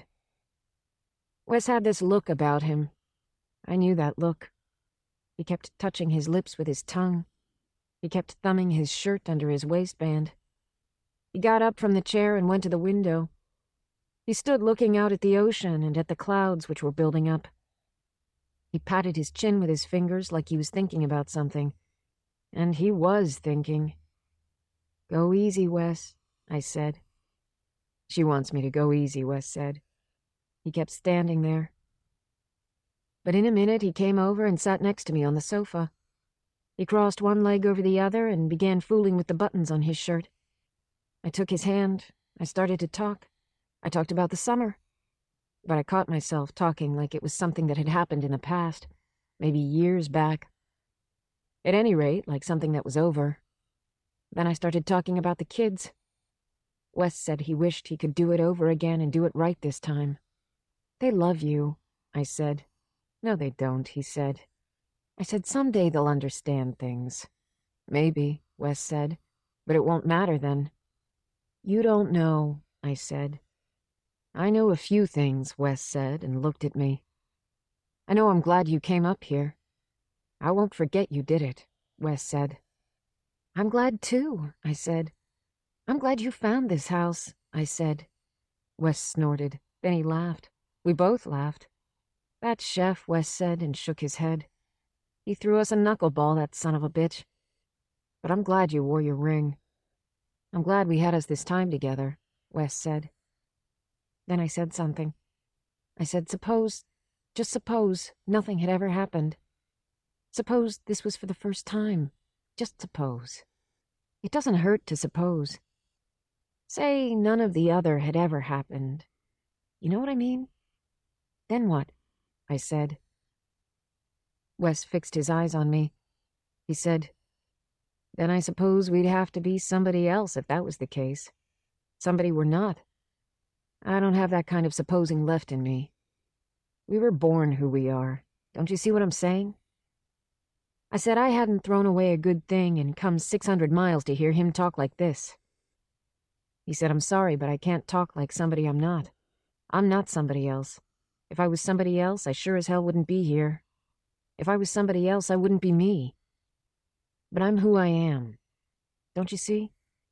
Wes had this look about him. I knew that look. He kept touching his lips with his tongue. He kept thumbing his shirt under his waistband. He got up from the chair and went to the window. He stood looking out at the ocean and at the clouds which were building up. He patted his chin with his fingers like he was thinking about something. And he was thinking. Go easy, Wes, I said. She wants me to go easy, Wes said. He kept standing there. But in a minute he came over and sat next to me on the sofa. He crossed one leg over the other and began fooling with the buttons on his shirt. I took his hand. I started to talk. I talked about the summer. but I caught myself talking like it was something that had happened in the past, maybe years back. At any rate, like something that was over. Then I started talking about the kids. Wes said he wished he could do it over again and do it right this time. They love you, I said. No, they don't, he said. I said someday they'll understand things. Maybe, Wes said, but it won't matter then. You don't know, I said. I know a few things, Wes said, and looked at me. I know I'm glad you came up here. I won't forget you did it, Wes said. I'm glad too, I said. I'm glad you found this house, I said. Wes snorted. Then he laughed. We both laughed. That chef, Wes said, and shook his head. He threw us a knuckleball, that son of a bitch. But I'm glad you wore your ring. I'm glad we had us this time together, Wes said. Then I said something. I said, suppose, just suppose, nothing had ever happened. Suppose this was for the first time. Just suppose. It doesn't hurt to suppose. Say none of the other had ever happened. You know what I mean? Then what? I said. Wes fixed his eyes on me. He said, then I suppose we'd have to be somebody else if that was the case. Somebody we're not. I don't have that kind of supposing left in me. We were born who we are. Don't you see what I'm saying? I said I hadn't thrown away a good thing and come six hundred miles to hear him talk like this. He said, I'm sorry, but I can't talk like somebody I'm not. I'm not somebody else. If I was somebody else, I sure as hell wouldn't be here. If I was somebody else, I wouldn't be me. But I'm who I am. Don't you see?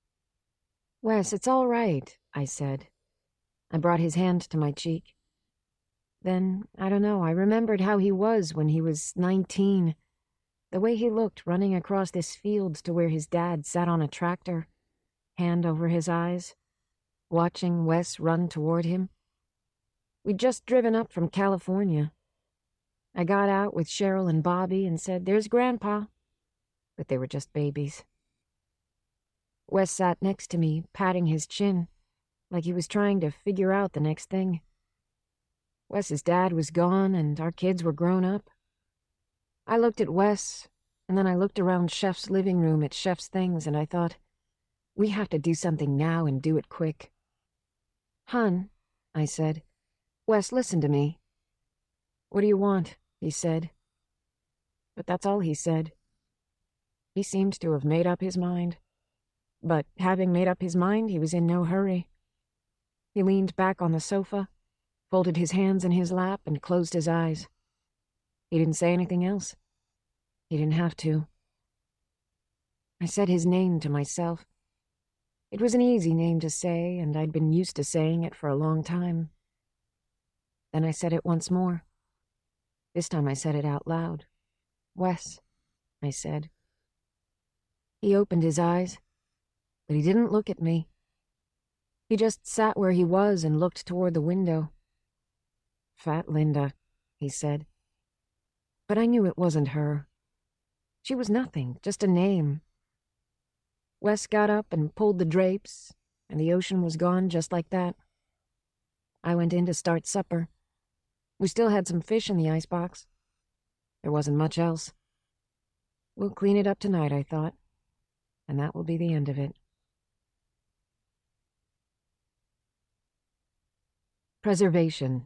Wes, it's all right, I said. I brought his hand to my cheek. Then, I don't know, I remembered how he was when he was nineteen. The way he looked running across this field to where his dad sat on a tractor, hand over his eyes, watching Wes run toward him. We'd just driven up from California. I got out with Cheryl and Bobby and said, there's Grandpa. But they were just babies. Wes sat next to me, patting his chin, like he was trying to figure out the next thing. Wes's dad was gone and our kids were grown up. I looked at Wes, and then I looked around Chef's living room at Chef's things, and I thought, we have to do something now and do it quick. Hun, I said, Wes, listen to me. What do you want? He said. But that's all he said. He seemed to have made up his mind. But having made up his mind, he was in no hurry. He leaned back on the sofa, folded his hands in his lap, and closed his eyes. He didn't say anything else. He didn't have to. I said his name to myself. It was an easy name to say, and I'd been used to saying it for a long time. Then I said it once more. This time I said it out loud. Wes, I said. He opened his eyes, but he didn't look at me. He just sat where he was and looked toward the window. Fat Linda, he said. But I knew it wasn't her. She was nothing, just a name. Wes got up and pulled the drapes, and the ocean was gone just like that. I went in to start supper. We still had some fish in the icebox. There wasn't much else. We'll clean it up tonight, I thought, and that will be the end of it. Preservation.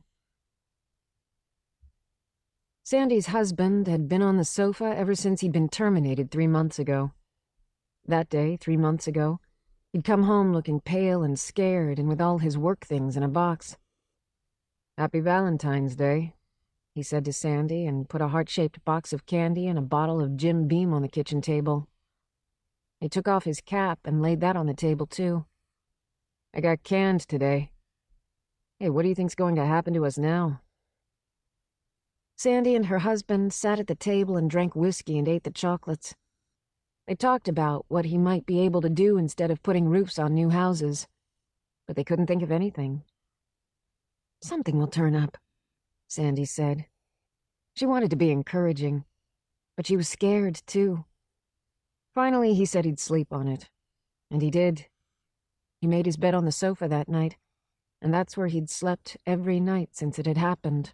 Sandy's husband had been on the sofa ever since he'd been terminated three months ago. That day, three months ago, he'd come home looking pale and scared and with all his work things in a box. Happy Valentine's Day, he said to Sandy, and put a heart-shaped box of candy and a bottle of Jim Beam on the kitchen table. He took off his cap and laid that on the table, too. I got canned today. Hey, what do you think's going to happen to us now? Sandy and her husband sat at the table and drank whiskey and ate the chocolates. They talked about what he might be able to do instead of putting roofs on new houses, but they couldn't think of anything. Something will turn up, Sandy said. She wanted to be encouraging, but she was scared, too. Finally, he said he'd sleep on it, and he did. He made his bed on the sofa that night, and that's where he'd slept every night since it had happened.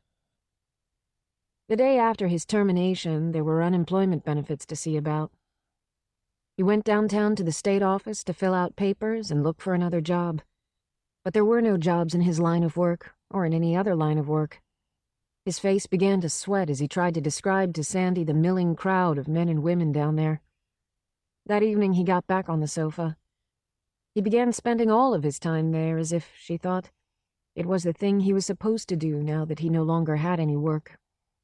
The day after his termination, there were unemployment benefits to see about. He went downtown to the state office to fill out papers and look for another job. But there were no jobs in his line of work, or in any other line of work. His face began to sweat as he tried to describe to Sandy the milling crowd of men and women down there. That evening he got back on the sofa. He began spending all of his time there as if, she thought, it was the thing he was supposed to do now that he no longer had any work.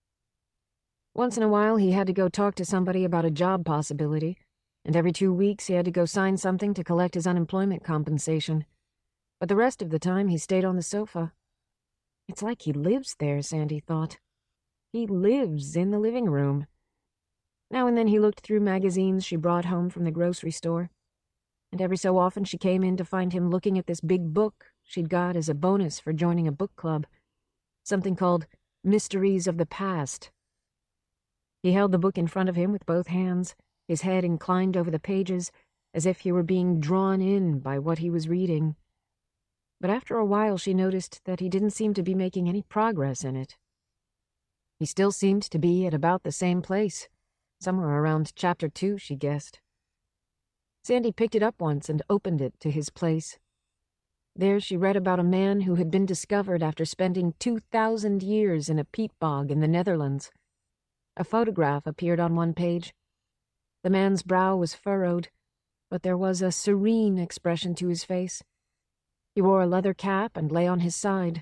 Once in a while he had to go talk to somebody about a job possibility, and every two weeks he had to go sign something to collect his unemployment compensation. But the rest of the time he stayed on the sofa. It's like he lives there, Sandy thought. He lives in the living room. Now and then he looked through magazines she brought home from the grocery store, and every so often she came in to find him looking at this big book she'd got as a bonus for joining a book club, something called Mysteries of the Past. He held the book in front of him with both hands, his head inclined over the pages, as if he were being drawn in by what he was reading. But after a while she noticed that he didn't seem to be making any progress in it. He still seemed to be at about the same place, somewhere around chapter two, she guessed. Sandy picked it up once and opened it to his place. There she read about a man who had been discovered after spending two thousand years in a peat bog in the Netherlands. A photograph appeared on one page. The man's brow was furrowed, but there was a serene expression to his face. He wore a leather cap and lay on his side.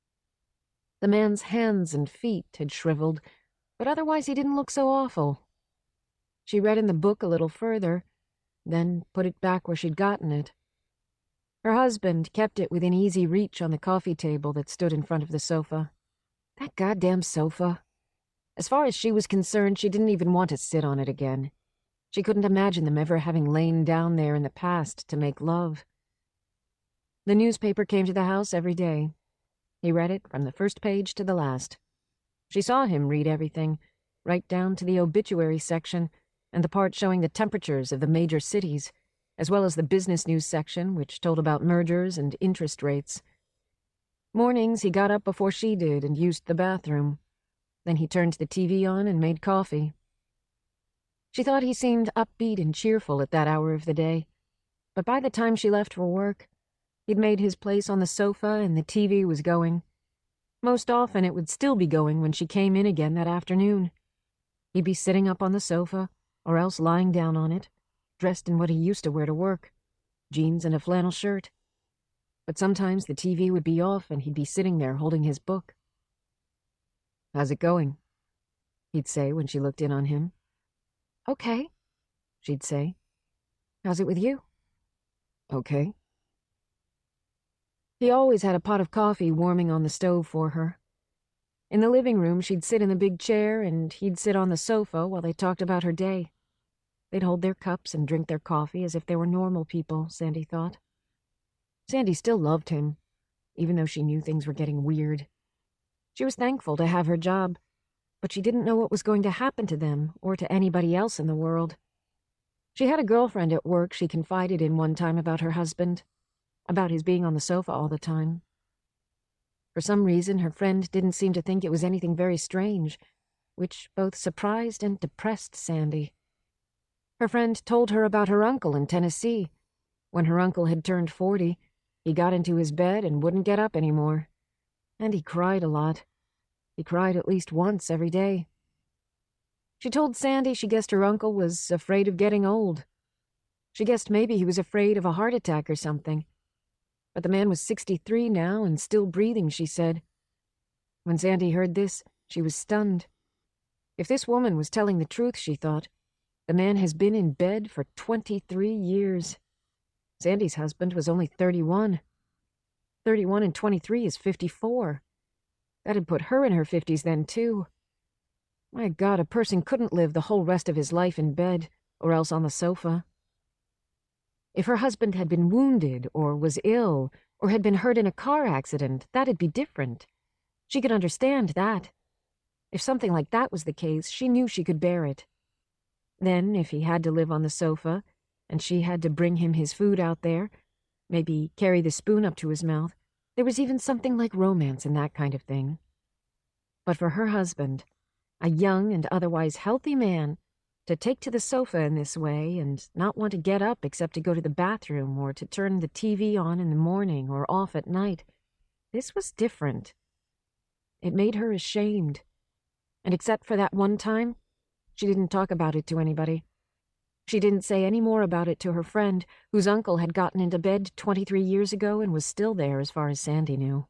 The man's hands and feet had shriveled, but otherwise he didn't look so awful. She read in the book a little further, then put it back where she'd gotten it. Her husband kept it within easy reach on the coffee table that stood in front of the sofa. That goddamn sofa. As far as she was concerned, she didn't even want to sit on it again. She couldn't imagine them ever having lain down there in the past to make love. The newspaper came to the house every day. He read it from the first page to the last. She saw him read everything, right down to the obituary section and the part showing the temperatures of the major cities, as well as the business news section, which told about mergers and interest rates. Mornings he got up before she did and used the bathroom. Then he turned the T V on and made coffee. She thought he seemed upbeat and cheerful at that hour of the day, but by the time she left for work, he'd made his place on the sofa and the T V was going. Most often it would still be going when she came in again that afternoon. He'd be sitting up on the sofa, or else lying down on it, dressed in what he used to wear to work, jeans and a flannel shirt. But sometimes the T V would be off and he'd be sitting there holding his book. "How's it going?" he'd say when she looked in on him. "Okay," she'd say. "How's it with you?" "Okay." He always had a pot of coffee warming on the stove for her. In the living room, she'd sit in the big chair and he'd sit on the sofa while they talked about her day. They'd hold their cups and drink their coffee as if they were normal people, Sandy thought. Sandy still loved him, even though she knew things were getting weird. She was thankful to have her job, but she didn't know what was going to happen to them or to anybody else in the world. She had a girlfriend at work she confided in one time about her husband, about his being on the sofa all the time. For some reason, her friend didn't seem to think it was anything very strange, which both surprised and depressed Sandy. Her friend told her about her uncle in Tennessee. When her uncle had turned forty, he got into his bed and wouldn't get up anymore. And he cried a lot. He cried at least once every day. She told Sandy she guessed her uncle was afraid of getting old. She guessed maybe he was afraid of a heart attack or something. But the man was sixty-three now and still breathing, she said. When Sandy heard this, she was stunned. If this woman was telling the truth, she thought, the man has been in bed for twenty-three years. Sandy's husband was only thirty-one. Thirty-one and twenty-three is fifty-four. That had put her in her fifties then, too. My God, a person couldn't live the whole rest of his life in bed, or else on the sofa. If her husband had been wounded, or was ill, or had been hurt in a car accident, that'd be different. She could understand that. If something like that was the case, she knew she could bear it. Then, if he had to live on the sofa, and she had to bring him his food out there, maybe carry the spoon up to his mouth, There was even something like romance in that kind of thing. But for her husband, a young and otherwise healthy man, to take to the sofa in this way and not want to get up except to go to the bathroom or to turn the T V on in the morning or off at night, this was different. It made her ashamed. And except for that one time, she didn't talk about it to anybody. She didn't say any more about it to her friend, whose uncle had gotten into bed twenty-three years ago and was still there as far as Sandy knew.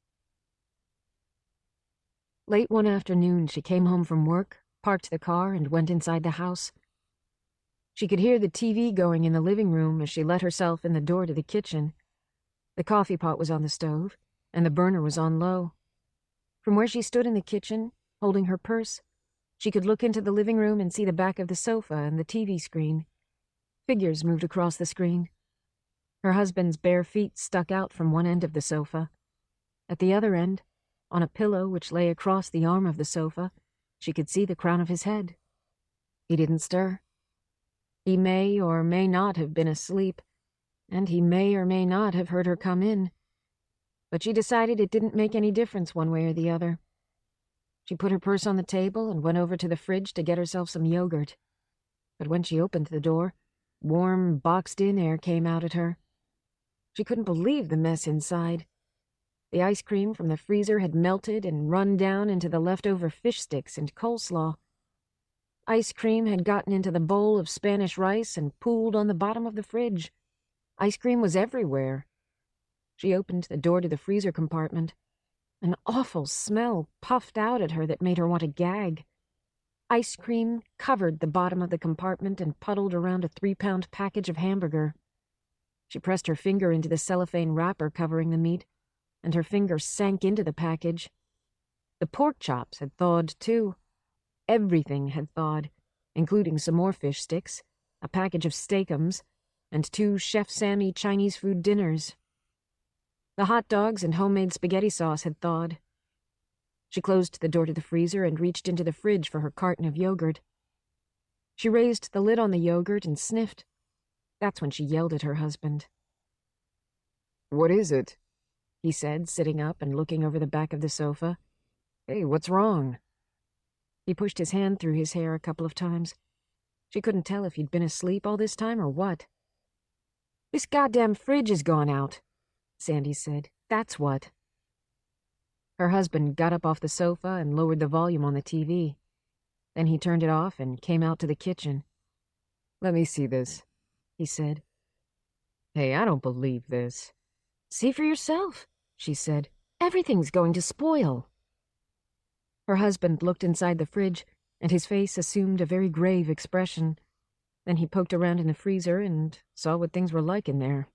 Late one afternoon, she came home from work, parked the car, and went inside the house. She could hear the T V going in the living room as she let herself in the door to the kitchen. The coffee pot was on the stove, and the burner was on low. From where she stood in the kitchen, holding her purse, she could look into the living room and see the back of the sofa and the T V screen. Figures moved across the screen. Her husband's bare feet stuck out from one end of the sofa. At the other end, on a pillow which lay across the arm of the sofa, she could see the crown of his head. He didn't stir. He may or may not have been asleep, and he may or may not have heard her come in. But she decided it didn't make any difference one way or the other. She put her purse on the table and went over to the fridge to get herself some yogurt. But when she opened the door, warm, boxed-in air came out at her. She couldn't believe the mess inside. The ice cream from the freezer had melted and run down into the leftover fish sticks and coleslaw. Ice cream had gotten into the bowl of Spanish rice and pooled on the bottom of the fridge. Ice cream was everywhere. She opened the door to the freezer compartment. An awful smell puffed out at her that made her want to gag. Ice cream covered the bottom of the compartment and puddled around a three-pound package of hamburger. She pressed her finger into the cellophane wrapper covering the meat, and her finger sank into the package. The pork chops had thawed, too. Everything had thawed, including some more fish sticks, a package of steakums, and two Chef Sammy Chinese food dinners. The hot dogs and homemade spaghetti sauce had thawed. She closed the door to the freezer and reached into the fridge for her carton of yogurt. She raised the lid on the yogurt and sniffed. That's when she yelled at her husband. "What is it?" he said, sitting up and looking over the back of the sofa. "Hey, what's wrong?" He pushed his hand through his hair a couple of times. She couldn't tell if he'd been asleep all this time or what. "This goddamn fridge has gone out," Sandy said. "That's what." Her husband got up off the sofa and lowered the volume on the T V. Then he turned it off and came out to the kitchen. "Let me see this," he said. "Hey, I don't believe this." "See for yourself," she said. "Everything's going to spoil." Her husband looked inside the fridge, and his face assumed a very grave expression. Then he poked around in the freezer and saw what things were like in there.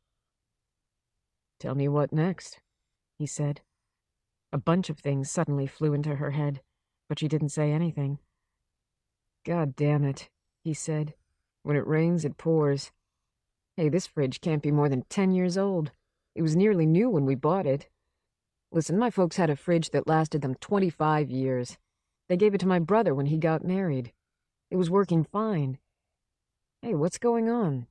"Tell me what next," he said. A bunch of things suddenly flew into her head, but she didn't say anything. "God damn it," he said. "When it rains, it pours. Hey, this fridge can't be more than ten years old. It was nearly new when we bought it. Listen, my folks had a fridge that lasted them twenty-five years. They gave it to my brother when he got married. It was working fine. Hey, what's going on?"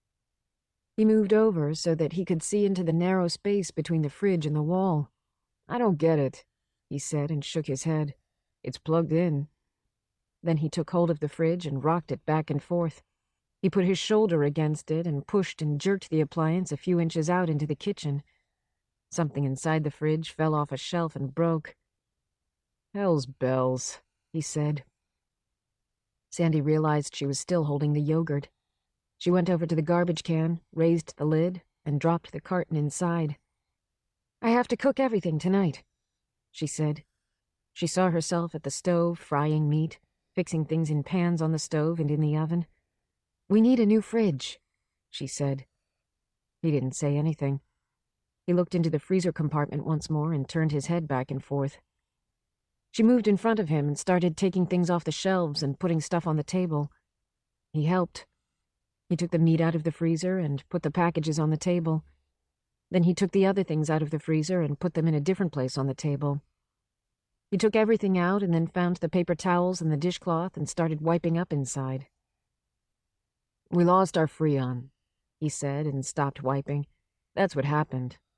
He moved over so that he could see into the narrow space between the fridge and the wall. "I don't get it," he said and shook his head. "It's plugged in." Then he took hold of the fridge and rocked it back and forth. He put his shoulder against it and pushed and jerked the appliance a few inches out into the kitchen. Something inside the fridge fell off a shelf and broke. "Hell's bells," he said. Sandy realized she was still holding the yogurt. She went over to the garbage can, raised the lid, and dropped the carton inside. "I have to cook everything tonight," she said. She saw herself at the stove, frying meat, fixing things in pans on the stove and in the oven. "We need a new fridge," she said. He didn't say anything. He looked into the freezer compartment once more and turned his head back and forth. She moved in front of him and started taking things off the shelves and putting stuff on the table. He helped. He took the meat out of the freezer and put the packages on the table. Then he took the other things out of the freezer and put them in a different place on the table. He took everything out and then found the paper towels and the dishcloth and started wiping up inside. "We lost our Freon," he said and stopped wiping. "That's what happened.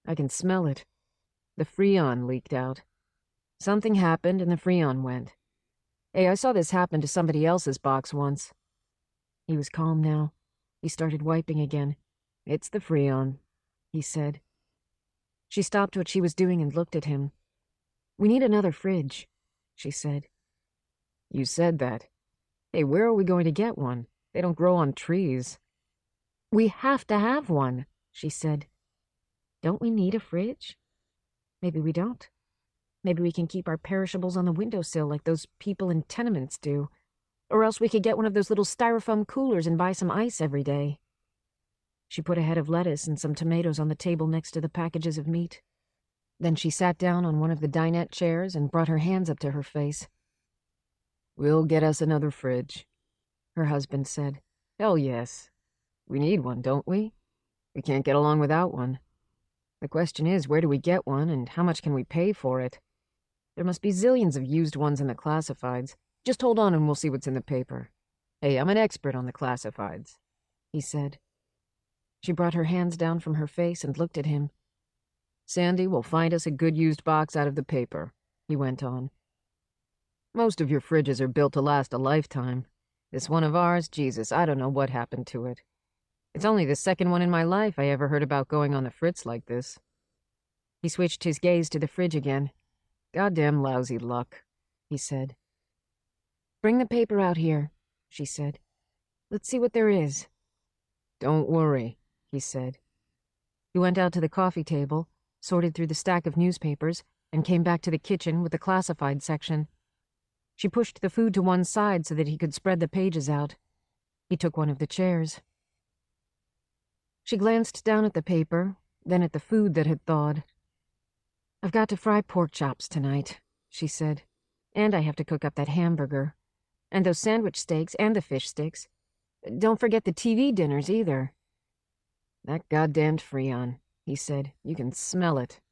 I can smell it. The Freon leaked out. Something happened and the Freon went. Hey, I saw this happen to somebody else's box once. He was calm now. He started wiping again. It's the Freon, he said. She stopped what she was doing and looked at him. We need another fridge, she said. You said that. Hey, where are we going to get one? They don't grow on trees. We have to have one, she said. Don't we need a fridge? Maybe we don't. Maybe we can keep our perishables on the windowsill like those people in tenements do. Or else we could get one of those little styrofoam coolers and buy some ice every day. She put a head of lettuce and some tomatoes on the table next to the packages of meat. Then she sat down on one of the dinette chairs and brought her hands up to her face. We'll get us another fridge, her husband said. Hell yes. We need one, don't we? We can't get along without one. The question is, where do we get one, and how much can we pay for it? There must be zillions of used ones in the classifieds. Just hold on and we'll see what's in the paper. Hey, I'm an expert on the classifieds, he said. She brought her hands down from her face and looked at him. Sandy will find us a good used box out of the paper, he went on. Most of your fridges are built to last a lifetime. This one of ours, Jesus, I don't know what happened to it. It's only the second one in my life I ever heard about going on the fritz like this. He switched his gaze to the fridge again. Goddamn lousy luck, he said. Bring the paper out here, she said. Let's see what there is. Don't worry, he said. He went out to the coffee table, sorted through the stack of newspapers, and came back to the kitchen with the classified section. She pushed the food to one side so that he could spread the pages out. He took one of the chairs. She glanced down at the paper, then at the food that had thawed. I've got to fry pork chops tonight, she said. And I have to cook up that hamburger. And those sandwich steaks and the fish sticks. Don't forget the T V dinners either. That goddamned Freon, he said. You can smell it.